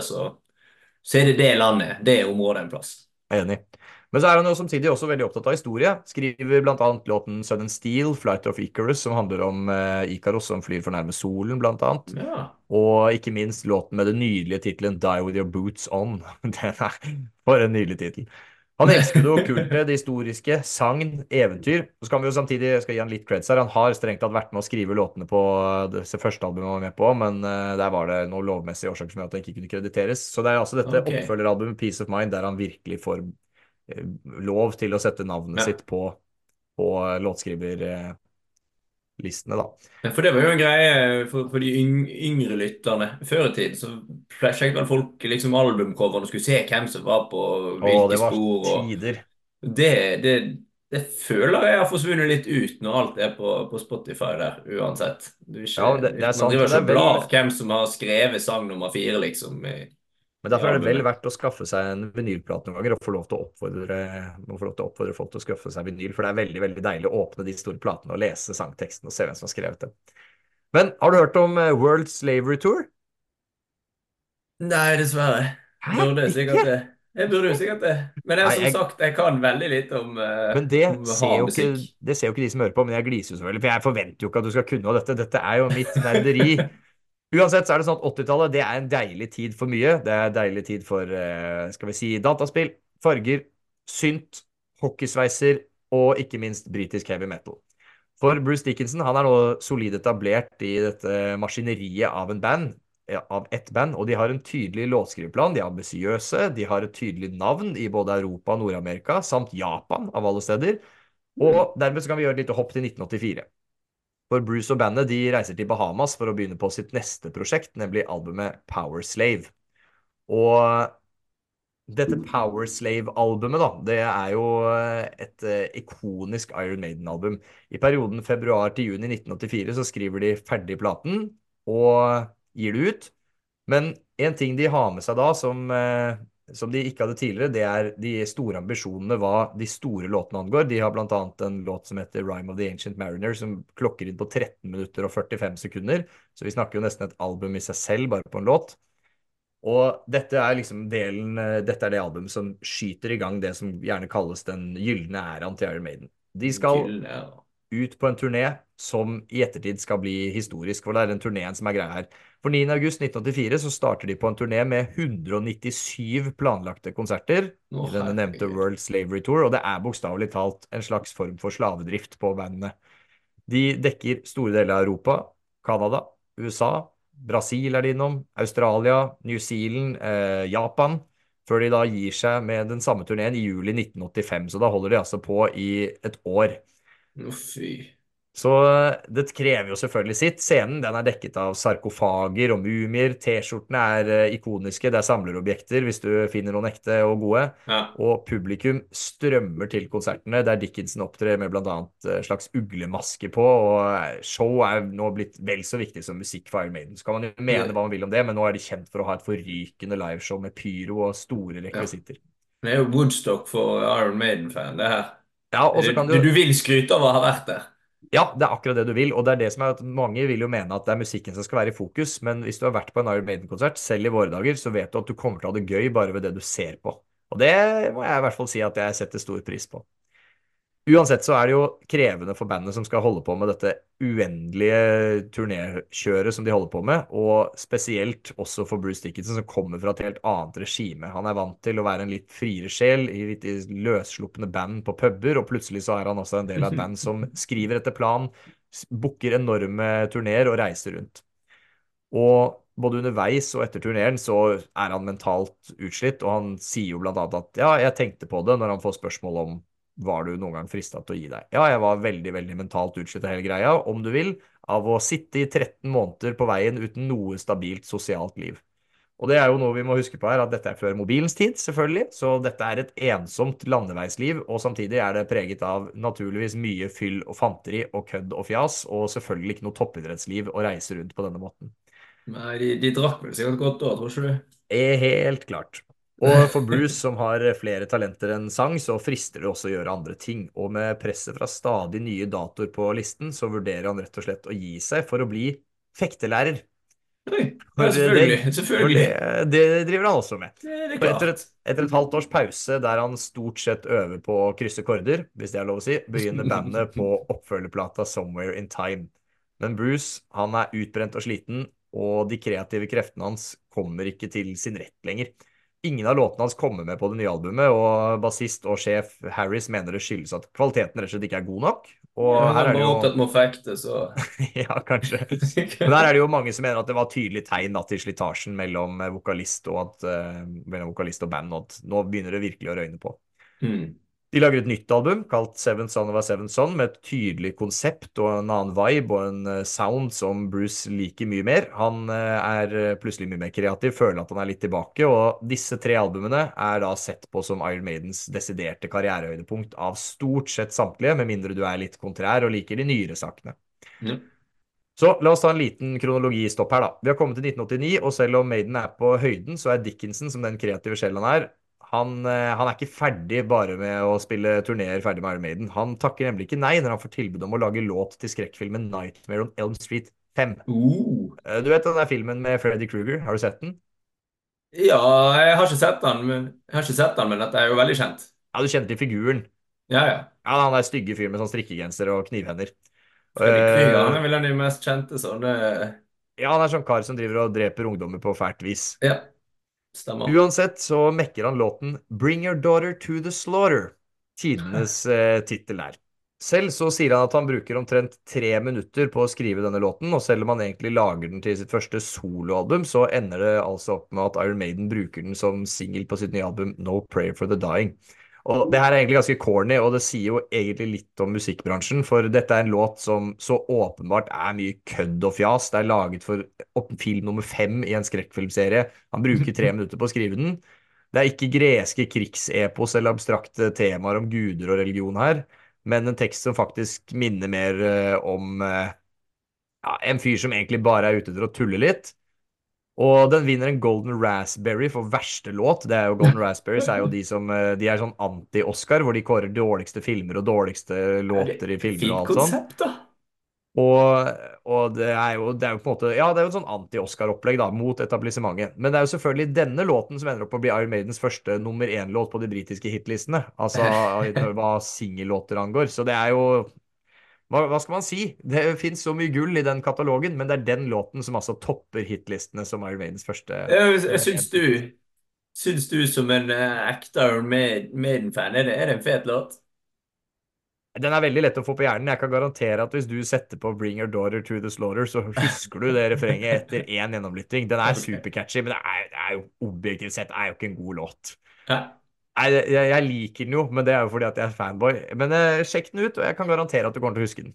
så er det landet, det er området en plass. Jeg er enig. Men så er han jo samtidig også veldig opptatt av historie. Skriver blant annet låten Sudden Steel, Flight of Icarus, som handler om Ikaros som flyr for nærme solen, blant annet. Ja. Og ikke minst låten med den nydelige titelen Die With Your Boots On. Den er for en nydelig titel. Han elsker det okkulte, det historiske, sagn, eventyr. Så skal vi jo samtidig, jeg skal gi han litt creds her, han har strengt tatt vært med å skrive låtene på det første albumet han var med på, men der var det noen lovmessige årsaker som gjør at han ikke kunne krediteres. Så det er altså dette Ok. oppfølgeralbumet Peace of Mind, der han virkelig får lov til å sette navnet Ja. sitt på låtskriverlistene, da. Ja, for det var jo en greie for de yngre lytterne. Før i tiden så sjekket vel folk liksom albumcoverne og skulle se hvem som var på Og hvilke det var spor. Og tider. det føler jeg har forsvunnet litt ut når alt er på Spotify der, uansett. Du er ikke, Ja, det er sant, man driver men det er ikke og blar vel- hvem som har skrevet sang nummer 4, liksom. Men derfor er det vel albumet. verdt å skaffe seg en vinylplate noen ganger og få lov til å oppfordre folk til å skaffe seg vinyl, for det er veldig, veldig deilig å åpne de store platene og lese sangteksten og se hvem som har skrevet dem. Men har du hørt om World Slavery Tour? Nei, dessverre. Hæ? Burde Ikke? sikkert det. Jeg burde jo sikkert det. Men Nei, som sagt, jeg kan veldig lite om, men det om ser hard jo ikke, musikk. det ser jo ikke de som hører på, men jeg gliser jo selvfølgelig, for jeg forventer jo ikke at du skal kunne noe av dette. Dette er jo mitt nerderi. Uansett så er det sånn at 80-tallet, det er en deilig tid for mye. Det er en deilig tid for, skal vi si, dataspill, farger, synt, hockeysveiser og ikke minst britisk heavy metal. For Bruce Dickinson, han er nå solid etablert i dette maskineriet av en band, ja, av ett band, og de har en tydelig låtskriveplan, de er ambisiøse, de har et tydelig navn i både Europa og Nord-Amerika, samt Japan av alle steder, og dermed så kan vi gjøre et lite hopp til 1984. For Bruce og bandet de reiser til Bahamas for å begynne på sitt neste prosjekt, nemlig albumet Power Slave. Og dette Power Slave-albumet da, det er jo et ikonisk Iron Maiden-album. I perioden februar til juni 1984 så skriver de ferdig platen og gir det ut. Men en ting de har med seg da som de ikke hadde tidligere, det er de store ambisjonene hva de store låtene angår. De har blant annet en låt som heter Rime of the Ancient Mariner, som klokker inn på 13 minutter og 45 sekunder. Så vi snakker jo nesten et album i seg selv, bare på en låt. Og dette er liksom dette er det albumet som skyter i gang det som gjerne kalles den gyllene æraen til Iron Maiden. De skal Gyllen, ja. ut på en turné som i ettertid skal bli historisk, for det er den turneen som er greia her. For 9. august 1984 så starter de på en turné med 197 planlagte konserter Å, i denne nevnte herregud. World Slavery Tour, og det er bokstavelig talt en slags form for slavedrift på bandene. De dekker store deler av Europa, Kanada, USA, Brasil er de innom, Australia, New Zealand, Japan, før de da gir seg med den samme turneen i juli 1985, så da holder de altså på i et år. Å, fy. Så det krever jo selvfølgelig sitt. Scenen den er dekket av sarkofager og mumier. T-skjortene er ikoniske, det er samlerobjekter hvis du finner noen ekte og gode. Ja. Og publikum strømmer til konsertene, der Dickinson opptrer med blant annet slags uglemaske på, og show er nå blitt vel så viktig som musikk for Iron Maiden. Så kan man jo mene hva man vil om det, men nå er de kjent for å ha et forrykende liveshow med pyro og store rekvisitter. Det er jo Woodstock for Iron Maiden-fan, det her. Ja, og så kan du... Du vil skryte av å ha vært der. Ja, det er akkurat det du vil, og det er det som er at mange vil jo mene at det er musikken som skal være i fokus, men hvis du har vært på en Iron Maiden-konsert, selv i våre dager, så vet du at du kommer til å ha det gøy bare ved det du ser på. Og det må jeg i hvert fall si at jeg setter stor pris på. Uansett så er det jo krevende for bandet som skal holde på med dette uendelige turnékjøret som de holder på med, og spesielt også for Bruce Dickinson som kommer fra et helt annet regime. Han er vant til å være en litt friere sjel i litt løssluppende band på puber, og plutselig så er han også en del av et band som skriver etter plan, booker enorme turnéer og reiser rundt. Og både underveis og etter turneren så er han mentalt utslitt, og han sier jo blant annet at ja, jeg tenkte på det når han får spørsmål om var du noen gang fristet til å gi deg? Ja, jeg var veldig, veldig mentalt utslitt av hele greia, om du vil, av å sitte i 13 måneder på veien uten noe stabilt sosialt liv. Og det er jo noe vi må huske på her, at dette er før mobilens tid, selvfølgelig, så dette er et ensomt landeveisliv, og samtidig er det preget av naturligvis mye fyll og fanteri og kødd og fjas, og selvfølgelig ikke noe toppidrettsliv å reise rundt på denne måten. Nei, de drakk vel sikkert godt da, tror ikke du? Helt klart. Og for Bruce, som har flere talenter enn sang, så frister det også å gjøre andre ting. Og med presset fra stadig nye datoer på listen, så vurderer han rett og slett å gi seg for å bli fektelærer. Oi, ja, selvfølgelig. Selvfølgelig. Det driver han også med. Det er Og klart. etter et halvt års pause, der han stort sett øver på å krysse korder, hvis det er lov å si, begynner bandet på oppfølgerplata Somewhere in Time. Men Bruce, han er utbrent og sliten, og de kreative kreftene hans kommer ikke til sin rett lenger. Ingen av låtene hans kommer med på det nye albumet, og bassist og sjef Harris mener det skyldes at kvaliteten rett og slett ikke er god nok. Og Ja, her er det bare jo... opptatt med å fekte, så... Ja, kanskje. Men her er det jo mange som mener at det var tydelig tegn da, til slitasjen mellom vokalist og band, og at nå begynner det virkelig å røyne på. De lager et nytt album kalt Seventh Son of a Seventh Son med et tydelig konsept og en annen vibe og en sound som Bruce liker mye mer. Han er plutselig mye mer kreativ, føler at han er litt tilbake, og disse 3 albumene er da sett på som Iron Maidens desiderte karrierehøydepunkt av stort sett samtlige, med mindre du er litt kontrær og liker de nyere sakene. Ja. Så la oss ta en liten kronologistopp her da. Vi har kommet til 1989, og selv om Maiden er på høyden, så er Dickinson, som den kreative sjelen han er, han er ikke ferdig bare med å spille turnéer ferdig med Iron Maiden. Han takker nemlig ikke nei når han får tilbud om å lage låt til skrekkfilmen Nightmare on Elm Street 5. Du vet den der filmen med Freddy Krueger, har du sett den? Ja, jeg har ikke sett den, men dette er jo veldig kjent. Ja, du kjente til figuren. Ja, ja. Ja, han er stygge fyr med sånn strikkegenser og knivhender. Freddy Krüger, han Eh, er vel en av de mest kjente, så det. ja, han er sånn kar som driver og dreper ungdommer på fælt vis. Ja, stemmer. Uansett så mekker han låten Bring Your Daughter to the Slaughter. Tidenes tittel der. Selv så sier han at han bruker omtrent 3 minutter på å skrive denne låten, og selv om han egentlig lager den til sitt første soloalbum, så ender det altså opp med at Iron Maiden bruker den som single på sitt nye album No Prayer for the Dying. Og det her er egentlig ganske corny, og det sier jo egentlig litt om musikkbransjen, for dette er en låt som så åpenbart er mye kødd og fjas. Det er laget for film nummer 5 i en skrekkfilmserie. Han bruker 3 minutter på å skrive den. Det er ikke greske krigsepos eller abstrakte temaer om guder og religion her, men en tekst som faktisk minner mer om ja, en fyr som egentlig bare er ute etter å tulle litt. Og den vinner en Golden Raspberry for verste låt. Det er jo Golden Raspberries er jo de som de er sånn anti-Oscar, hvor de kårer dårligste filmer og dårligste Er det låter i filmer og fint alt sånn. konsept, da? Og det er jo på en måte ja, det er jo et sånn anti-Oscar-opplegg da, mot etablissementet. Men det er jo selvfølgelig denne låten som ender opp med å bli Iron Maidens første nummer 1-låt på de britiske hitlistene. Altså hva singellåter angår. Så det er jo hva skal man si? Det finnes så mye gull i den katalogen, men det er den låten som altså topper hitlistene som Iron Maidens første Jeg nummer syns én tittel. som en ekte Iron Maiden-fan, er det en fet låt? Den er veldig lett å få på hjernen. Jeg kan garantere at hvis du setter på Bring Your Daughter to the Slaughter, så husker du det refrenget etter én gjennomlytting. Den er Ok. supercatchy, men det er jo objektivt sett er jo ikke en god låt. Ja, Nei, jeg liker den jo, men det er jo fordi at jeg er fanboy. Men sjekk den ut, og jeg kan garantere at du kommer til å huske den.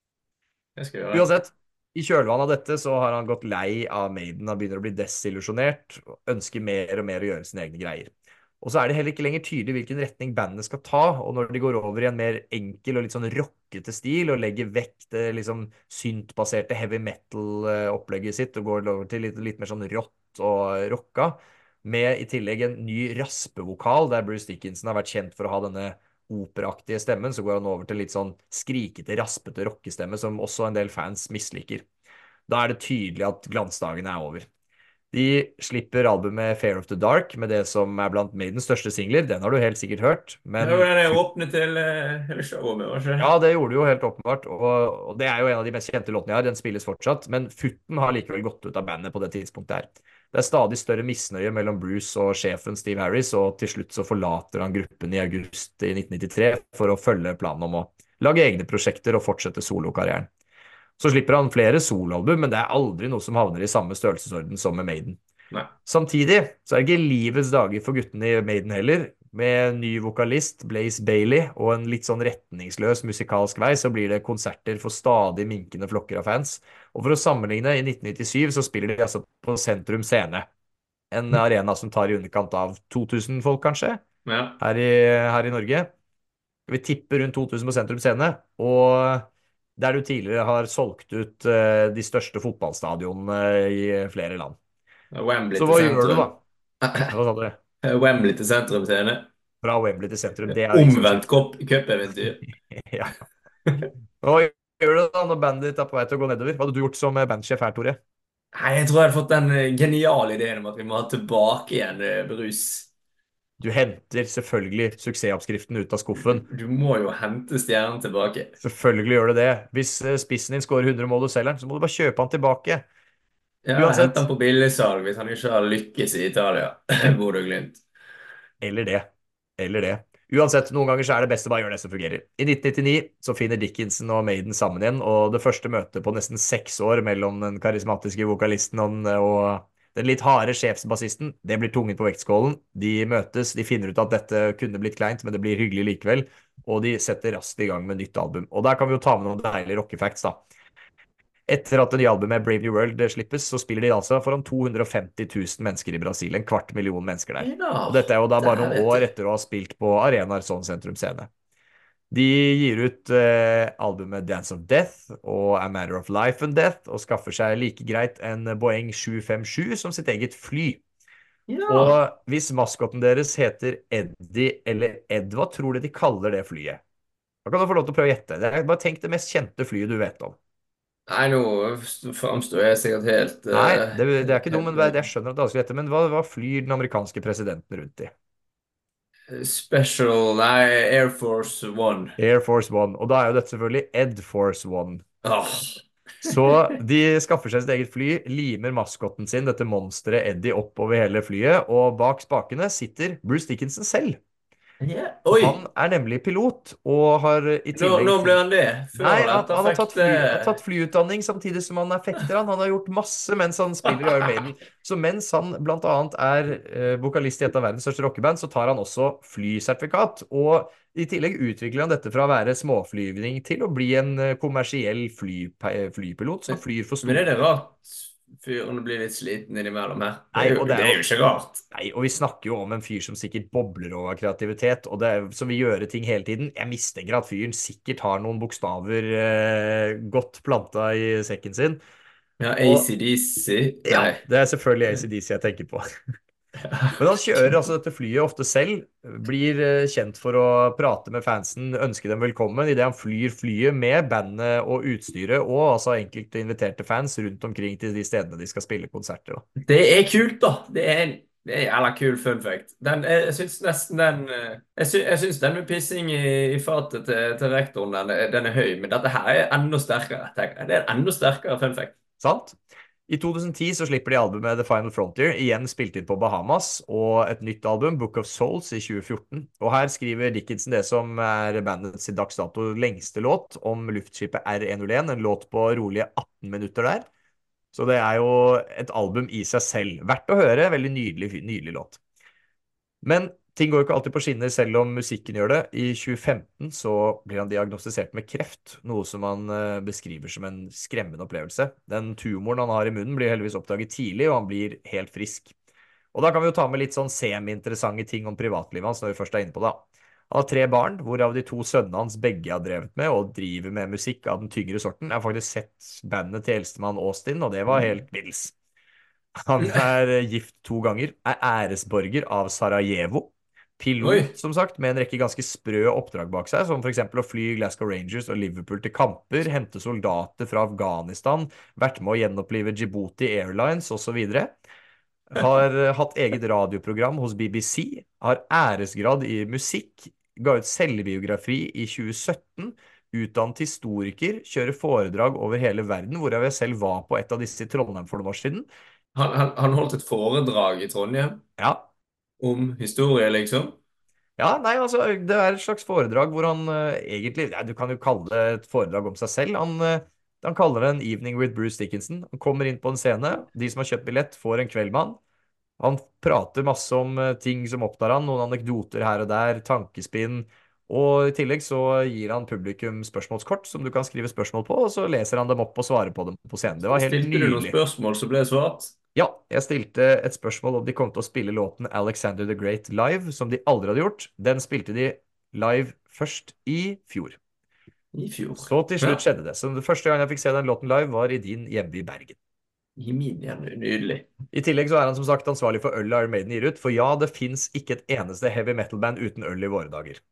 det skal jeg gjøre. Uansett, i kjølvannet av dette så har han gått lei av Maiden. Han begynner å bli desillusjonert og ønsker mer og mer å gjøre sine egne greier. Og så er det heller ikke lenger tydelig hvilken retning bandet skal ta, og når de går over i en mer enkel og litt sånn rockete stil og legger vekk det liksom syntbaserte heavy metal-opplegget sitt og går over til litt mer sånn rått og rocka, med i tillegg en ny raspevokal, der Bruce Dickinson har vært kjent for å ha denne operaaktige stemmen, så går han over til litt sånn skrikete, raspete rockestemme, som også en del fans misliker. Da er det tydelig at glansdagen er over. De slipper albumet Fair of the Dark med det som er blant Maidens største singler. Den har du helt sikkert hørt, Det var men den jeg åpnet til hele showet med, var ikke ja, det? det gjorde du jo helt åpenbart, og det er jo en av de mest kjente låtene jeg har. Den spilles fortsatt, men Futten har likevel gått ut av bandet på det tidspunktet her. Det er stadig større misnøye mellom Bruce og sjefen Steve Harris, og til slutt så forlater han gruppen i august i 1993 for å følge planen om å lage egne prosjekter og fortsette solokarrieren. Så slipper han flere soloalbum, men det er aldri noe som havner i samme størrelsesorden som med Maiden. Nei. Samtidig så er det ikke livets dager for guttene i Maiden heller. Med ny vokalist, Blaze Bailey, og en litt sånn retningsløs musikalsk vei, så blir det konserter for stadig minkende flokker av fans. Og for å sammenligne, i 1997 så spiller de altså på Sentrum Scene. En arena som tar i underkant av 2000 folk, kanskje, Ja. her i Norge. Vi tipper rundt 2000 på Sentrum Scene, og der du tidligere har solgt ut de største fotballstadionene i flere land. Wembley Så til hva gjør du, sentrum. da? Hva sa du? Wembley til sentrum scene. Fra Wembley til sentrum. Det er liksom Omvendt cupeventyr. Ja. Hva gjør du da når bandet ditt er på vei til å gå nedover? Hva hadde du gjort som bandsjef her, Tore? Nei, jeg tror jeg hadde fått den geniale ideen om at vi må ha tilbake igjen brus. Du henter selvfølgelig suksessoppskriften ut av skuffen. Du må jo hente stjernen tilbake. Selvfølgelig gjør du det. Hvis spissen din scorer 100 mål og selger den, så må du bare kjøpe han tilbake. Ja, Uansett, hente han på billigsalg hvis han ikke har lykkes i Italia. Bodø-Glimt. eller det. Eller det. Uansett, noen ganger så er det best å bare gjøre det som fungerer. I 1999 så finner Dickinson og Maiden sammen igjen, og det første møtet på nesten 6 år mellom den karismatiske vokalisten og den litt harde sjefsbassisten, det blir tungen på vektskålen. De møtes, de finner ut at dette kunne blitt kleint, men det blir hyggelig likevel, og de setter raskt i gang med nytt album. Og der kan vi jo ta med noen deilige rockefacts da. Etter at det nye albumet Brave New World slippes, så spiller de altså foran 250 000 mennesker i Brasil, en kvart million mennesker der. Ja, Og dette er jo da bare der noen vet år du. etter å ha spilt på arenaer som Sentrum Scene. De gir ut albumet Dance of Death og A Matter of Life and Death, og skaffer seg like greit en Boeing 757 som sitt eget fly. Ja. Og hvis maskotten deres heter Eddie eller Ed, hva tror du de kaller det flyet? Da kan du få lov til å prøve å gjette. Bare tenk det mest kjente flyet du vet om. Nei, nå framstår jeg sikkert helt, Nei, det er ikke dumt, helt men jeg skjønner at det er vanskelig å gjette. Men hva flyr den amerikanske presidenten rundt i? special. Nei, Air Force One. Air Force One. Og da er jo dette selvfølgelig Ed Force One. Åh, Så de skaffer seg sitt eget fly, limer maskotten sin, dette monsteret Eddie, opp over hele flyet, og bak spakene sitter Bruce Dickinson selv. ja. Oi! Han er nemlig pilot, og har i tillegg Når ble han det? Nei, Før han, dette han fikk har tatt flyutdanning samtidig som han er fekter. Han har gjort masse mens han spiller i Iron Maiden. Så mens han blant annet er vokalist i et av verdens største rockeband, så tar han også flysertifikat. Og i tillegg utvikler han dette fra å være småflyvning til å bli en kommersiell flypilot som flyr for Men er store. det rart fyren blir litt sliten innimellom her? Nei, og Det er jo ikke rart. Nei, og vi snakker jo om en fyr som sikkert bobler over av kreativitet, og det er, som vil gjøre ting hele tiden. Jeg mistenker at fyren sikkert har noen bokstaver godt planta i sekken sin. Ja, Og AC/DC. ja, Nei. det er selvfølgelig AC/DC jeg tenker på. Men han kjører altså dette flyet ofte selv, blir kjent for å prate med fansen, ønske dem velkommen idet han flyr flyet med bandet og utstyret, og altså enkelte inviterte fans rundt omkring til de stedene de skal spille konserter. Da. Det er kult, da. Det er en jævla kul fun fact. Jeg syns nesten jeg syns den med pissing i fatet til rektoren, den er høy, men dette her er enda sterkere. Tenker jeg. Det er en enda sterkere fun fact. Sant? I 2010 så slipper de albumet The Final Frontier, igjen spilt inn på Bahamas, og et nytt album, Book of Souls, i 2014. Og her skriver Dickinson det som er bandets i dags dato lengste låt, om luftskipet R101, en låt på rolige 18 minutter der. Så det er jo et album i seg selv. Verdt å høre, veldig nydelig låt. Men ting går jo ikke alltid på skinner selv om musikken gjør det. I 2015 så blir han diagnostisert med kreft, noe som han beskriver som en skremmende opplevelse. Den tumoren han har i munnen blir heldigvis oppdaget tidlig, og han blir helt frisk. Og da kan vi jo ta med litt sånn semi-interessante ting om privatlivet hans når vi først er inne på det. Han har 3 barn, hvorav de 2 sønnene hans begge har drevet med og driver med musikk av den tyngre sorten. Jeg har faktisk sett bandet til eldstemann Austin, og det var helt middels. Han er gift 2 ganger, er æresborger av Sarajevo, pilot, Oi. som sagt, med en rekke ganske sprø oppdrag bak seg, som for eksempel å fly Glasgow Rangers og Liverpool til kamper, hente soldater fra Afghanistan, vært med å gjenopplive Djibouti Airlines og så videre. Har hatt eget radioprogram hos BBC, har æresgrad i musikk, ga ut selvbiografi i 2017, utdannet historiker, kjører foredrag over hele verden, hvorav jeg selv var på et av disse i Trondheim for noen år siden. Han holdt et foredrag i Trondheim Ja, om historie, liksom. ja, nei, altså, det er et slags foredrag hvor han egentlig, ja, du kan jo kalle det et foredrag om seg selv. Han kaller det en Evening with Bruce Dickinson. Han kommer inn på en scene, de som har kjøpt billett får en kveld med han. Han prater masse om ting som opptar han, noen anekdoter her og der, tankespinn, og i tillegg så gir han publikum spørsmålskort som du kan skrive spørsmål på, og så leser han dem opp og svarer på dem på scenen. Det var helt Stilte du noen nydelig. spørsmål som ble svart? Ja, jeg stilte et spørsmål om de kom til å spille låten Alexander the Great live, som de aldri hadde gjort. Den spilte de live først i fjor. I fjor. Så til slutt skjedde det. Så det første gang jeg fikk se den låten live var i din hjemby Bergen. I min igjen, nydelig. I tillegg så er han som sagt ansvarlig for øl Iron Maiden gir ut, for ja, det finnes ikke et eneste heavy metal-band uten øl i våre dager.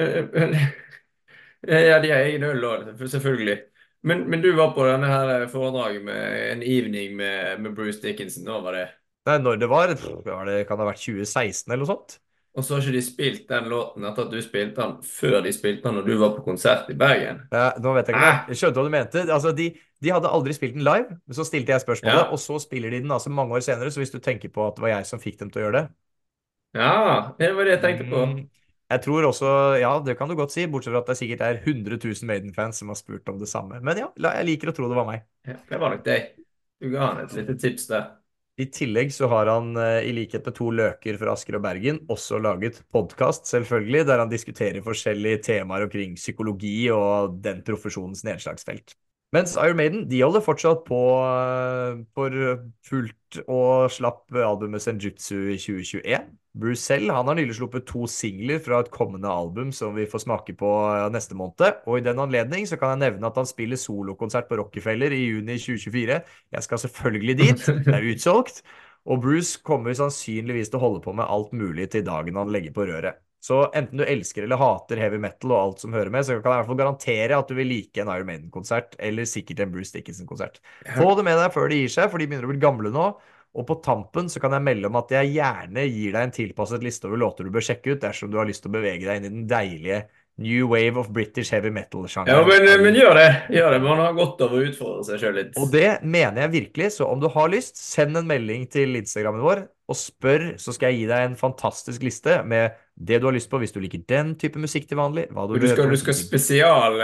Ja, de har egen øl òg, selvfølgelig. Men du var på denne her foredraget med en evening med Bruce Dickinson. Nå var det. Nei, når det var, kan det ha vært 2016 eller noe sånt? Og så har ikke de spilt den låten etter at du spilte den, før de spilte den når du var på konsert i Bergen. Ja, nå vet jeg ikke, men jeg skjønte hva du mente. Altså, de hadde aldri spilt den live, så stilte jeg spørsmålet, Ja. og så spiller de den altså mange år senere, så hvis du tenker på at det var jeg som fikk dem til å gjøre det. Ja, det var det jeg tenkte på. Jeg tror også, ja, det kan du godt si, bortsett fra at det sikkert er 100 000 Maiden-fans som har spurt om det samme. Men ja, jeg liker å tro det var meg. Ja, det var nok deg. Du ga han et lite tips der. I tillegg så har han, i likhet med 2 løker fra Asker og Bergen, også laget podcast, selvfølgelig, der han diskuterer forskjellige temaer omkring psykologi og den profesjonens nedslagsfelt. Mens Iron Maiden, de holder fortsatt på for fullt og slapp albumet Senjutsu i 2021. Bruce selv, han har nylig sluppet 2 singler fra et kommende album som vi får smake på neste måned. Og i den anledning så kan jeg nevne at han spiller solokonsert på Rockefeller i juni 2024. Jeg skal selvfølgelig dit, det er utsolgt. Og Bruce kommer sannsynligvis til å holde på med alt mulig til dagen han legger på røret. Så enten du elsker eller hater heavy metal og alt som hører med, så kan jeg i hvert fall garantere at du vil like en Iron Maiden-konsert, eller sikkert en Bruce Dickinson-konsert. Få det med deg før de gir seg, for de begynner å bli gamle nå. Og på tampen så kan jeg melde om at jeg gjerne gir deg en tilpasset liste over låter du bør sjekke ut dersom du har lyst til å bevege deg inn i den deilige New Wave of British Heavy Ja, Metal-sjangeren. men gjør det. Gjør det. Man har godt av å utfordre seg selv litt. Og det mener jeg virkelig, så om du har lyst, send en melding til Instagrammen vår og spør, så skal jeg gi deg en fantastisk liste med det du har lyst på hvis du liker den type musikk til vanlig. Hva du Du bør høre skal, på du hvis skal liker- spesial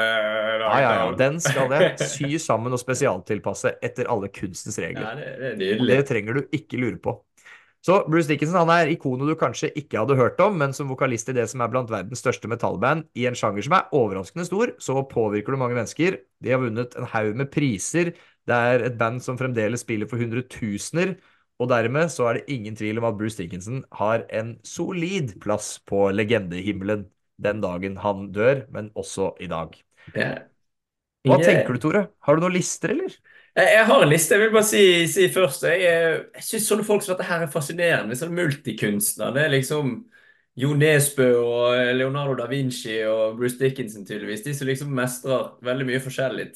Ja, den skal jeg sy sammen og spesialtilpasse etter alle kunstens regler. Ja, det er Og nydelig. det trenger du ikke lure på. Så Bruce Dickinson han er ikonet du kanskje ikke hadde hørt om, men som vokalist i det som er blant verdens største metallband, i en sjanger som er overraskende stor, så påvirker du mange mennesker. De har vunnet en haug med priser. Det er et band som fremdeles spiller for hundretusener, og dermed så er det ingen tvil om at Bruce Dickinson har en solid plass på legendehimmelen den dagen han dør, men også i dag. Ja. Hva Jeg- tenker du, Tore? Har du noen lister, eller? Jeg har en liste. Jeg vil bare si først. Jeg syns sånne folk som dette her er fascinerende. Sånne multikunstnere. Det er liksom Jo Nesbø og Leonardo da Vinci og Bruce Dickinson, tydeligvis. De som liksom mestrer veldig mye forskjellig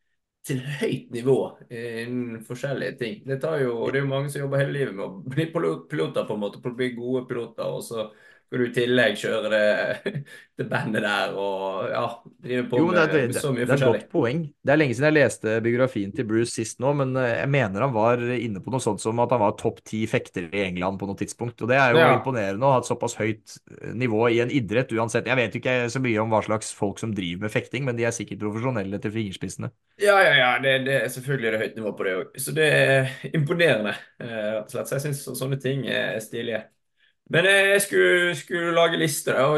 til høyt nivå innen forskjellige ting. Det er jo mange som jobber hele livet med å bli piloter, på en måte, på å bli gode piloter, og så skal du i tillegg kjøre det bandet der og ja, drive på Jo, men med så mye det er et forskjellig. godt poeng. Det er lenge siden jeg leste biografien til Bruce sist nå, men jeg mener han var inne på noe sånt som at han var topp 10 fektere i England på noe tidspunkt. Og det er jo Ja. imponerende å ha et såpass høyt nivå i en idrett uansett. Jeg vet jo ikke så mye om hva slags folk som driver med fekting, men de er sikkert profesjonelle til fingerspissene. Ja. Det er selvfølgelig det høyt nivå på det òg. Så det er imponerende, rett og slett. Så jeg syns sånne ting er stilige. Men jeg skulle lage liste. Jeg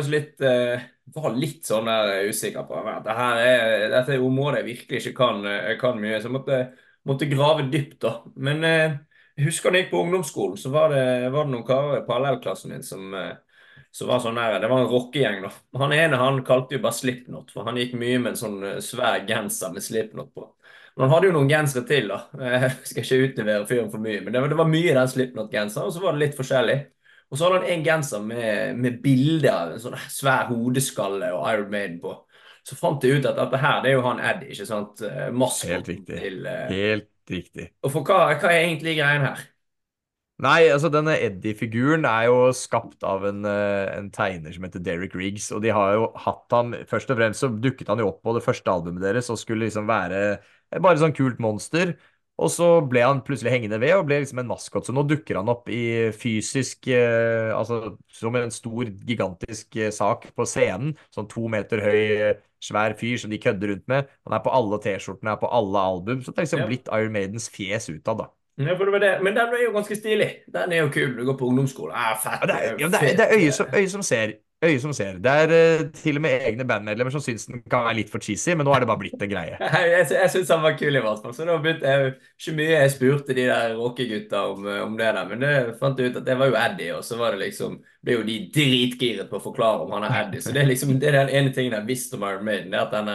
var litt sånn der usikker på at dette er området jeg virkelig ikke kan mye. Så jeg måtte grave dypt, da. Men jeg husker da jeg gikk på ungdomsskolen, så var det noen karer i parallellklassen min som var sånn der. Det var en rockegjeng, da. Han ene han kalte jo bare Slipknot, for han gikk mye med en sånn svær genser med Slipknot på. Men han hadde jo noen gensere til, da. Jeg skal ikke utlevere fyren for mye, men det var mye den Slipknot-genseren, og så var det litt forskjellig. Og så hadde han en genser med bilde av en sånn svær hodeskalle og Iron Maiden på. Så fant jeg ut at dette her, det er jo han Eddie, ikke sant? Helt Maskoten riktig. til Helt riktig. Og for hva er egentlig greien her? Nei, altså denne Eddie-figuren er jo skapt av en tegner som heter Derek Riggs, og de har jo hatt ham, først og fremst så dukket han jo opp på det første albumet deres og skulle liksom være bare sånn kult monster, og så ble han plutselig hengende ved og ble liksom en maskot, så nå dukker han opp i fysisk, altså som en stor, gigantisk sak på scenen, sånn 2 meter høy, svær fyr som de kødder rundt med, han er på alle T-skjortene, er på alle album, så det er liksom Ja. blitt Iron Maidens fjes utad da. Ja, for det var det. Men den er jo ganske stilig. Den er jo kul. Du går på ungdomsskole. Fett. Ja, det Fett. er øye som ser. Øye som ser. Det er til og med egne bandmedlemmer som syns den kan være litt for cheesy, men nå er det bare blitt en greie. Jeg syns han var kul, i hvert fall. Så da begynte jeg ikke mye jeg spurte de der rockegutta om det der. Men det fant jeg ut at det var jo Eddie, og så var det liksom ble jo de dritgiret på å forklare om han er Eddie. Så det er liksom det er den ene tingen jeg visste om Iron Maiden, det er at den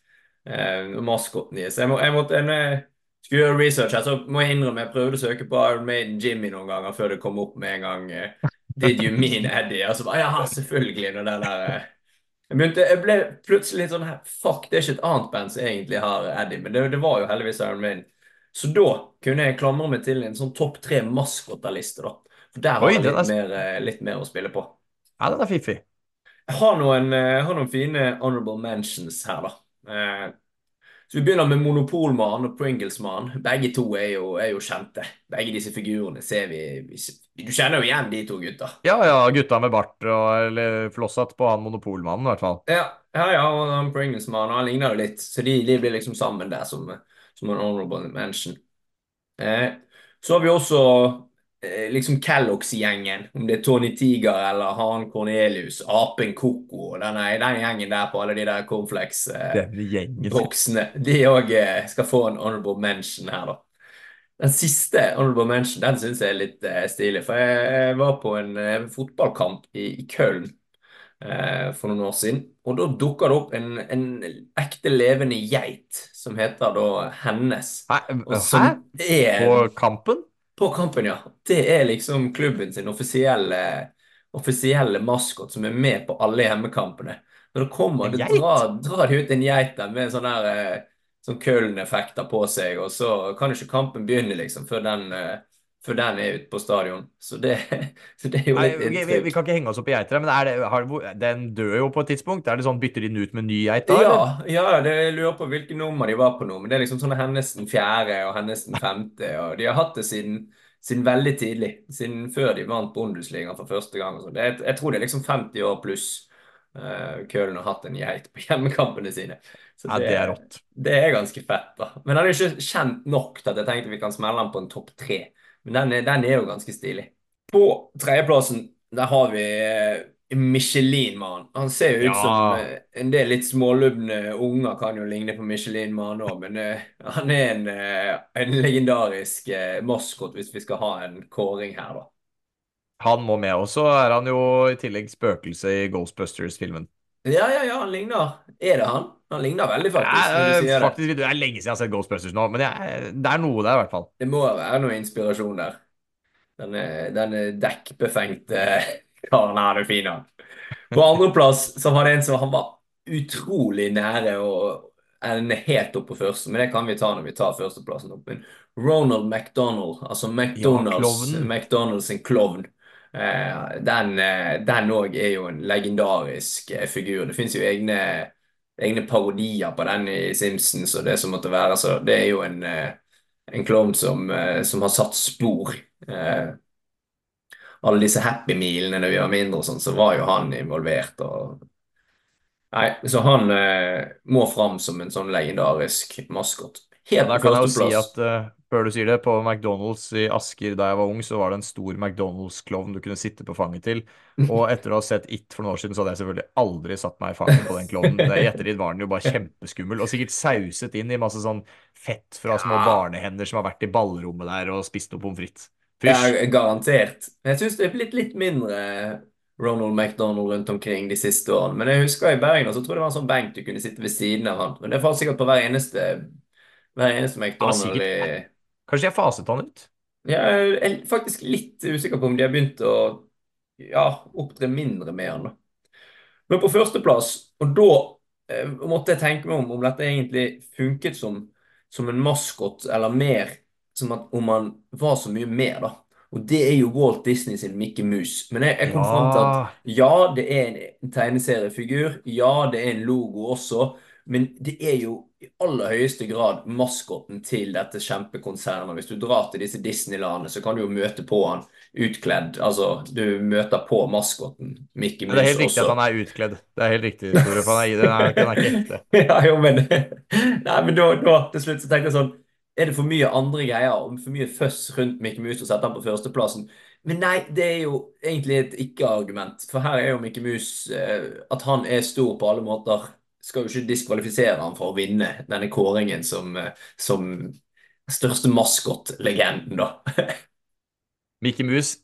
der maskoten deres. Når jeg skulle gjøre research her, så må jeg innrømme jeg prøvde å søke på Iron Maiden Jimmy noen ganger før det kom opp med en gang. Did you mean Eddie? Og så bare, ja, selvfølgelig. Når den der jeg ble plutselig litt sånn her, fuck, det er ikke et annet band som egentlig har Eddie, men det var jo heldigvis Iron Maiden. Så da kunne jeg klamre meg til en sånn topp 3 maskotaliste, da. For der har Oi, jeg den litt mer å spille på. Ja, den er fiffig. Jeg har noen fine honorable mentions her, da. Så vi begynner med Monopolmann og Pringlesmann. Begge to er jo kjente. Begge disse figurene ser du kjenner jo igjen de to gutta. Ja, gutta med bart eller flosshatt på han monopolmannen i hvert fall. Ja, og han Pringlesmann, han ligner jo litt. Så de blir liksom sammen der som en honorable mention. Så har vi også liksom Kellogg's-gjengen. Om det er Tony Tiger eller Han Cornelius, Apen Koko, og den gjengen der på alle de der cornflakes Denne gjengen. boksene. De òg skal få en honorable mention her, da. Den siste honorable mention, den syns jeg er litt stilig. For jeg var på en fotballkamp i Köln for noen år siden. Og da dukker det opp en ekte levende geit som heter da Hennes. Og som På kampen? på kampen, ja. Det er liksom klubben sin offisielle offisielle maskot som er med på alle hjemmekampene. Når det kommer, En det geit? drar de ut en geit der med sånne her, sånn Köln-effekter på seg, og så kan ikke kampen begynne liksom før den er ute på stadion. Så det, så det er jo Nei, litt ok, vi inntrykk. kan ikke henge oss opp i geiter, men den dør jo på et tidspunkt. Er det sånn, bytter de den ut med ny geit da, eller? Jeg lurer på hvilke nummer de var på nå, men det er liksom sånn hennes den fjerde og hennes den femte, og de har hatt det siden veldig tidlig, siden før de vant Bundesliga for første gang. Og sånn. Jeg tror det er liksom 50 år pluss Köln har hatt en geit på hjemmekampene sine. Så Ja, det er rått. det er ganske fett, da. Men han er ikke kjent nok til at jeg tenkte vi kan smelle han på en topp 3. Men den er jo ganske stilig. På tredjeplassen, der har vi Michelin-mannen. Han ser jo ut som Ja, en del litt smålubne unger kan jo ligne på Michelin-mannen òg, men han er en legendarisk maskot hvis vi skal ha en kåring her, da. han må med. Og så er han jo i tillegg spøkelse i Ghostbusters-filmen. Ja, han ligner. Er det han? Han ligner veldig, faktisk, når du sier det. Faktisk, det er lenge siden jeg har sett Ghostbusters nå, men det er noe der i hvert fall. Det må være noe inspirasjon der. Denne dekkbefengte karen her, det fine. På andreplass så var det en som han var utrolig nære og ende helt opp på første, men det kan vi ta når vi tar førsteplassen opp. Men Ronald McDonald, altså Ja, klovnen. McDonalds sin klovn, den òg er jo en legendarisk figur. Det fins jo egne parodier på den i Simpsons og det som måtte være, så det er jo en klovn som har satt spor. Alle disse Happy Mealene når vi var mindre og sånn, så var jo han involvert. Nei, så han må fram som en sånn legendarisk maskot. Ja, Helt da på kan jeg jo si førsteplass. at før du sier det, på McDonald's i Asker da jeg var ung, så var det en stor McDonald's-klovn du kunne sitte på fanget til. Og etter å ha sett It for noen år siden, så hadde jeg selvfølgelig aldri satt meg i fanget på den klovnen. I ettertid var den jo bare kjempeskummel, og sikkert sauset inn i masse sånn fett fra små Ja, barnehender som har vært i ballrommet der og spist noe pommes frites. Fysj! ja, garantert. Jeg syns det er blitt litt mindre Ronald McDonald rundt omkring de siste årene. Men jeg husker i Bergen, og så tror jeg det var en sånn benk du kunne sitte ved siden av han. Men det var sikkert på hver eneste Ja, McDonald sikkert. i. Kanskje jeg faset han ut? Jeg er faktisk litt usikker på om de har begynt å opptre mindre med han, da. Men på førsteplass, og da måtte jeg tenke meg om dette egentlig funket som en maskot, eller mer som at om han var så mye mer, da. Og det er jo Walt Disney sin Mickey Mouse. Men jeg kom fram til at Ja. ja, det er en tegneseriefigur, ja, det er en logo også, men det er jo i aller høyeste grad maskoten til dette kjempekonsernet. Hvis du drar til disse Disneylandene, så kan du jo møte på han utkledd. Altså, du møter på maskoten Mickey Men det er helt Mouse riktig at også. han er utkledd. Det er helt riktig, Tore, for den er ikke ekte. Ja, jo, men Nei, men da til slutt så tenkte jeg sånn, er det for mye andre greier og for mye føss rundt Mickey Mouse og sette han på førsteplassen? Men nei, det er jo egentlig et ikke-argument. For her er jo Mickey Mouse, at han er stor på alle måter, skal jo ikke diskvalifisere han for å vinne denne kåringen som største maskotlegenden, da. Mickey Mouse,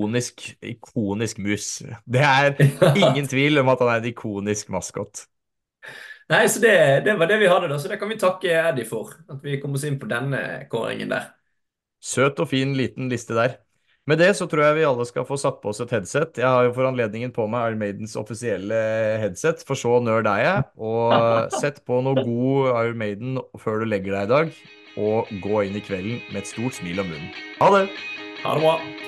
ikonisk mus. Det er ingen tvil om at han er en ikonisk maskot. Nei, så det var det vi hadde da, så det kan vi takke Eddie for, at vi kom oss inn på denne kåringen der. Søt og fin liten liste der. Med det så tror jeg vi alle skal få satt på oss et headset. Jeg har jo for anledningen på meg Iron Maidens offisielle headset, for så nerd er jeg. Og sett på noe god Iron Maiden før du legger deg i dag, og gå inn i kvelden med et stort smil om munnen. Ha det! Ha det bra.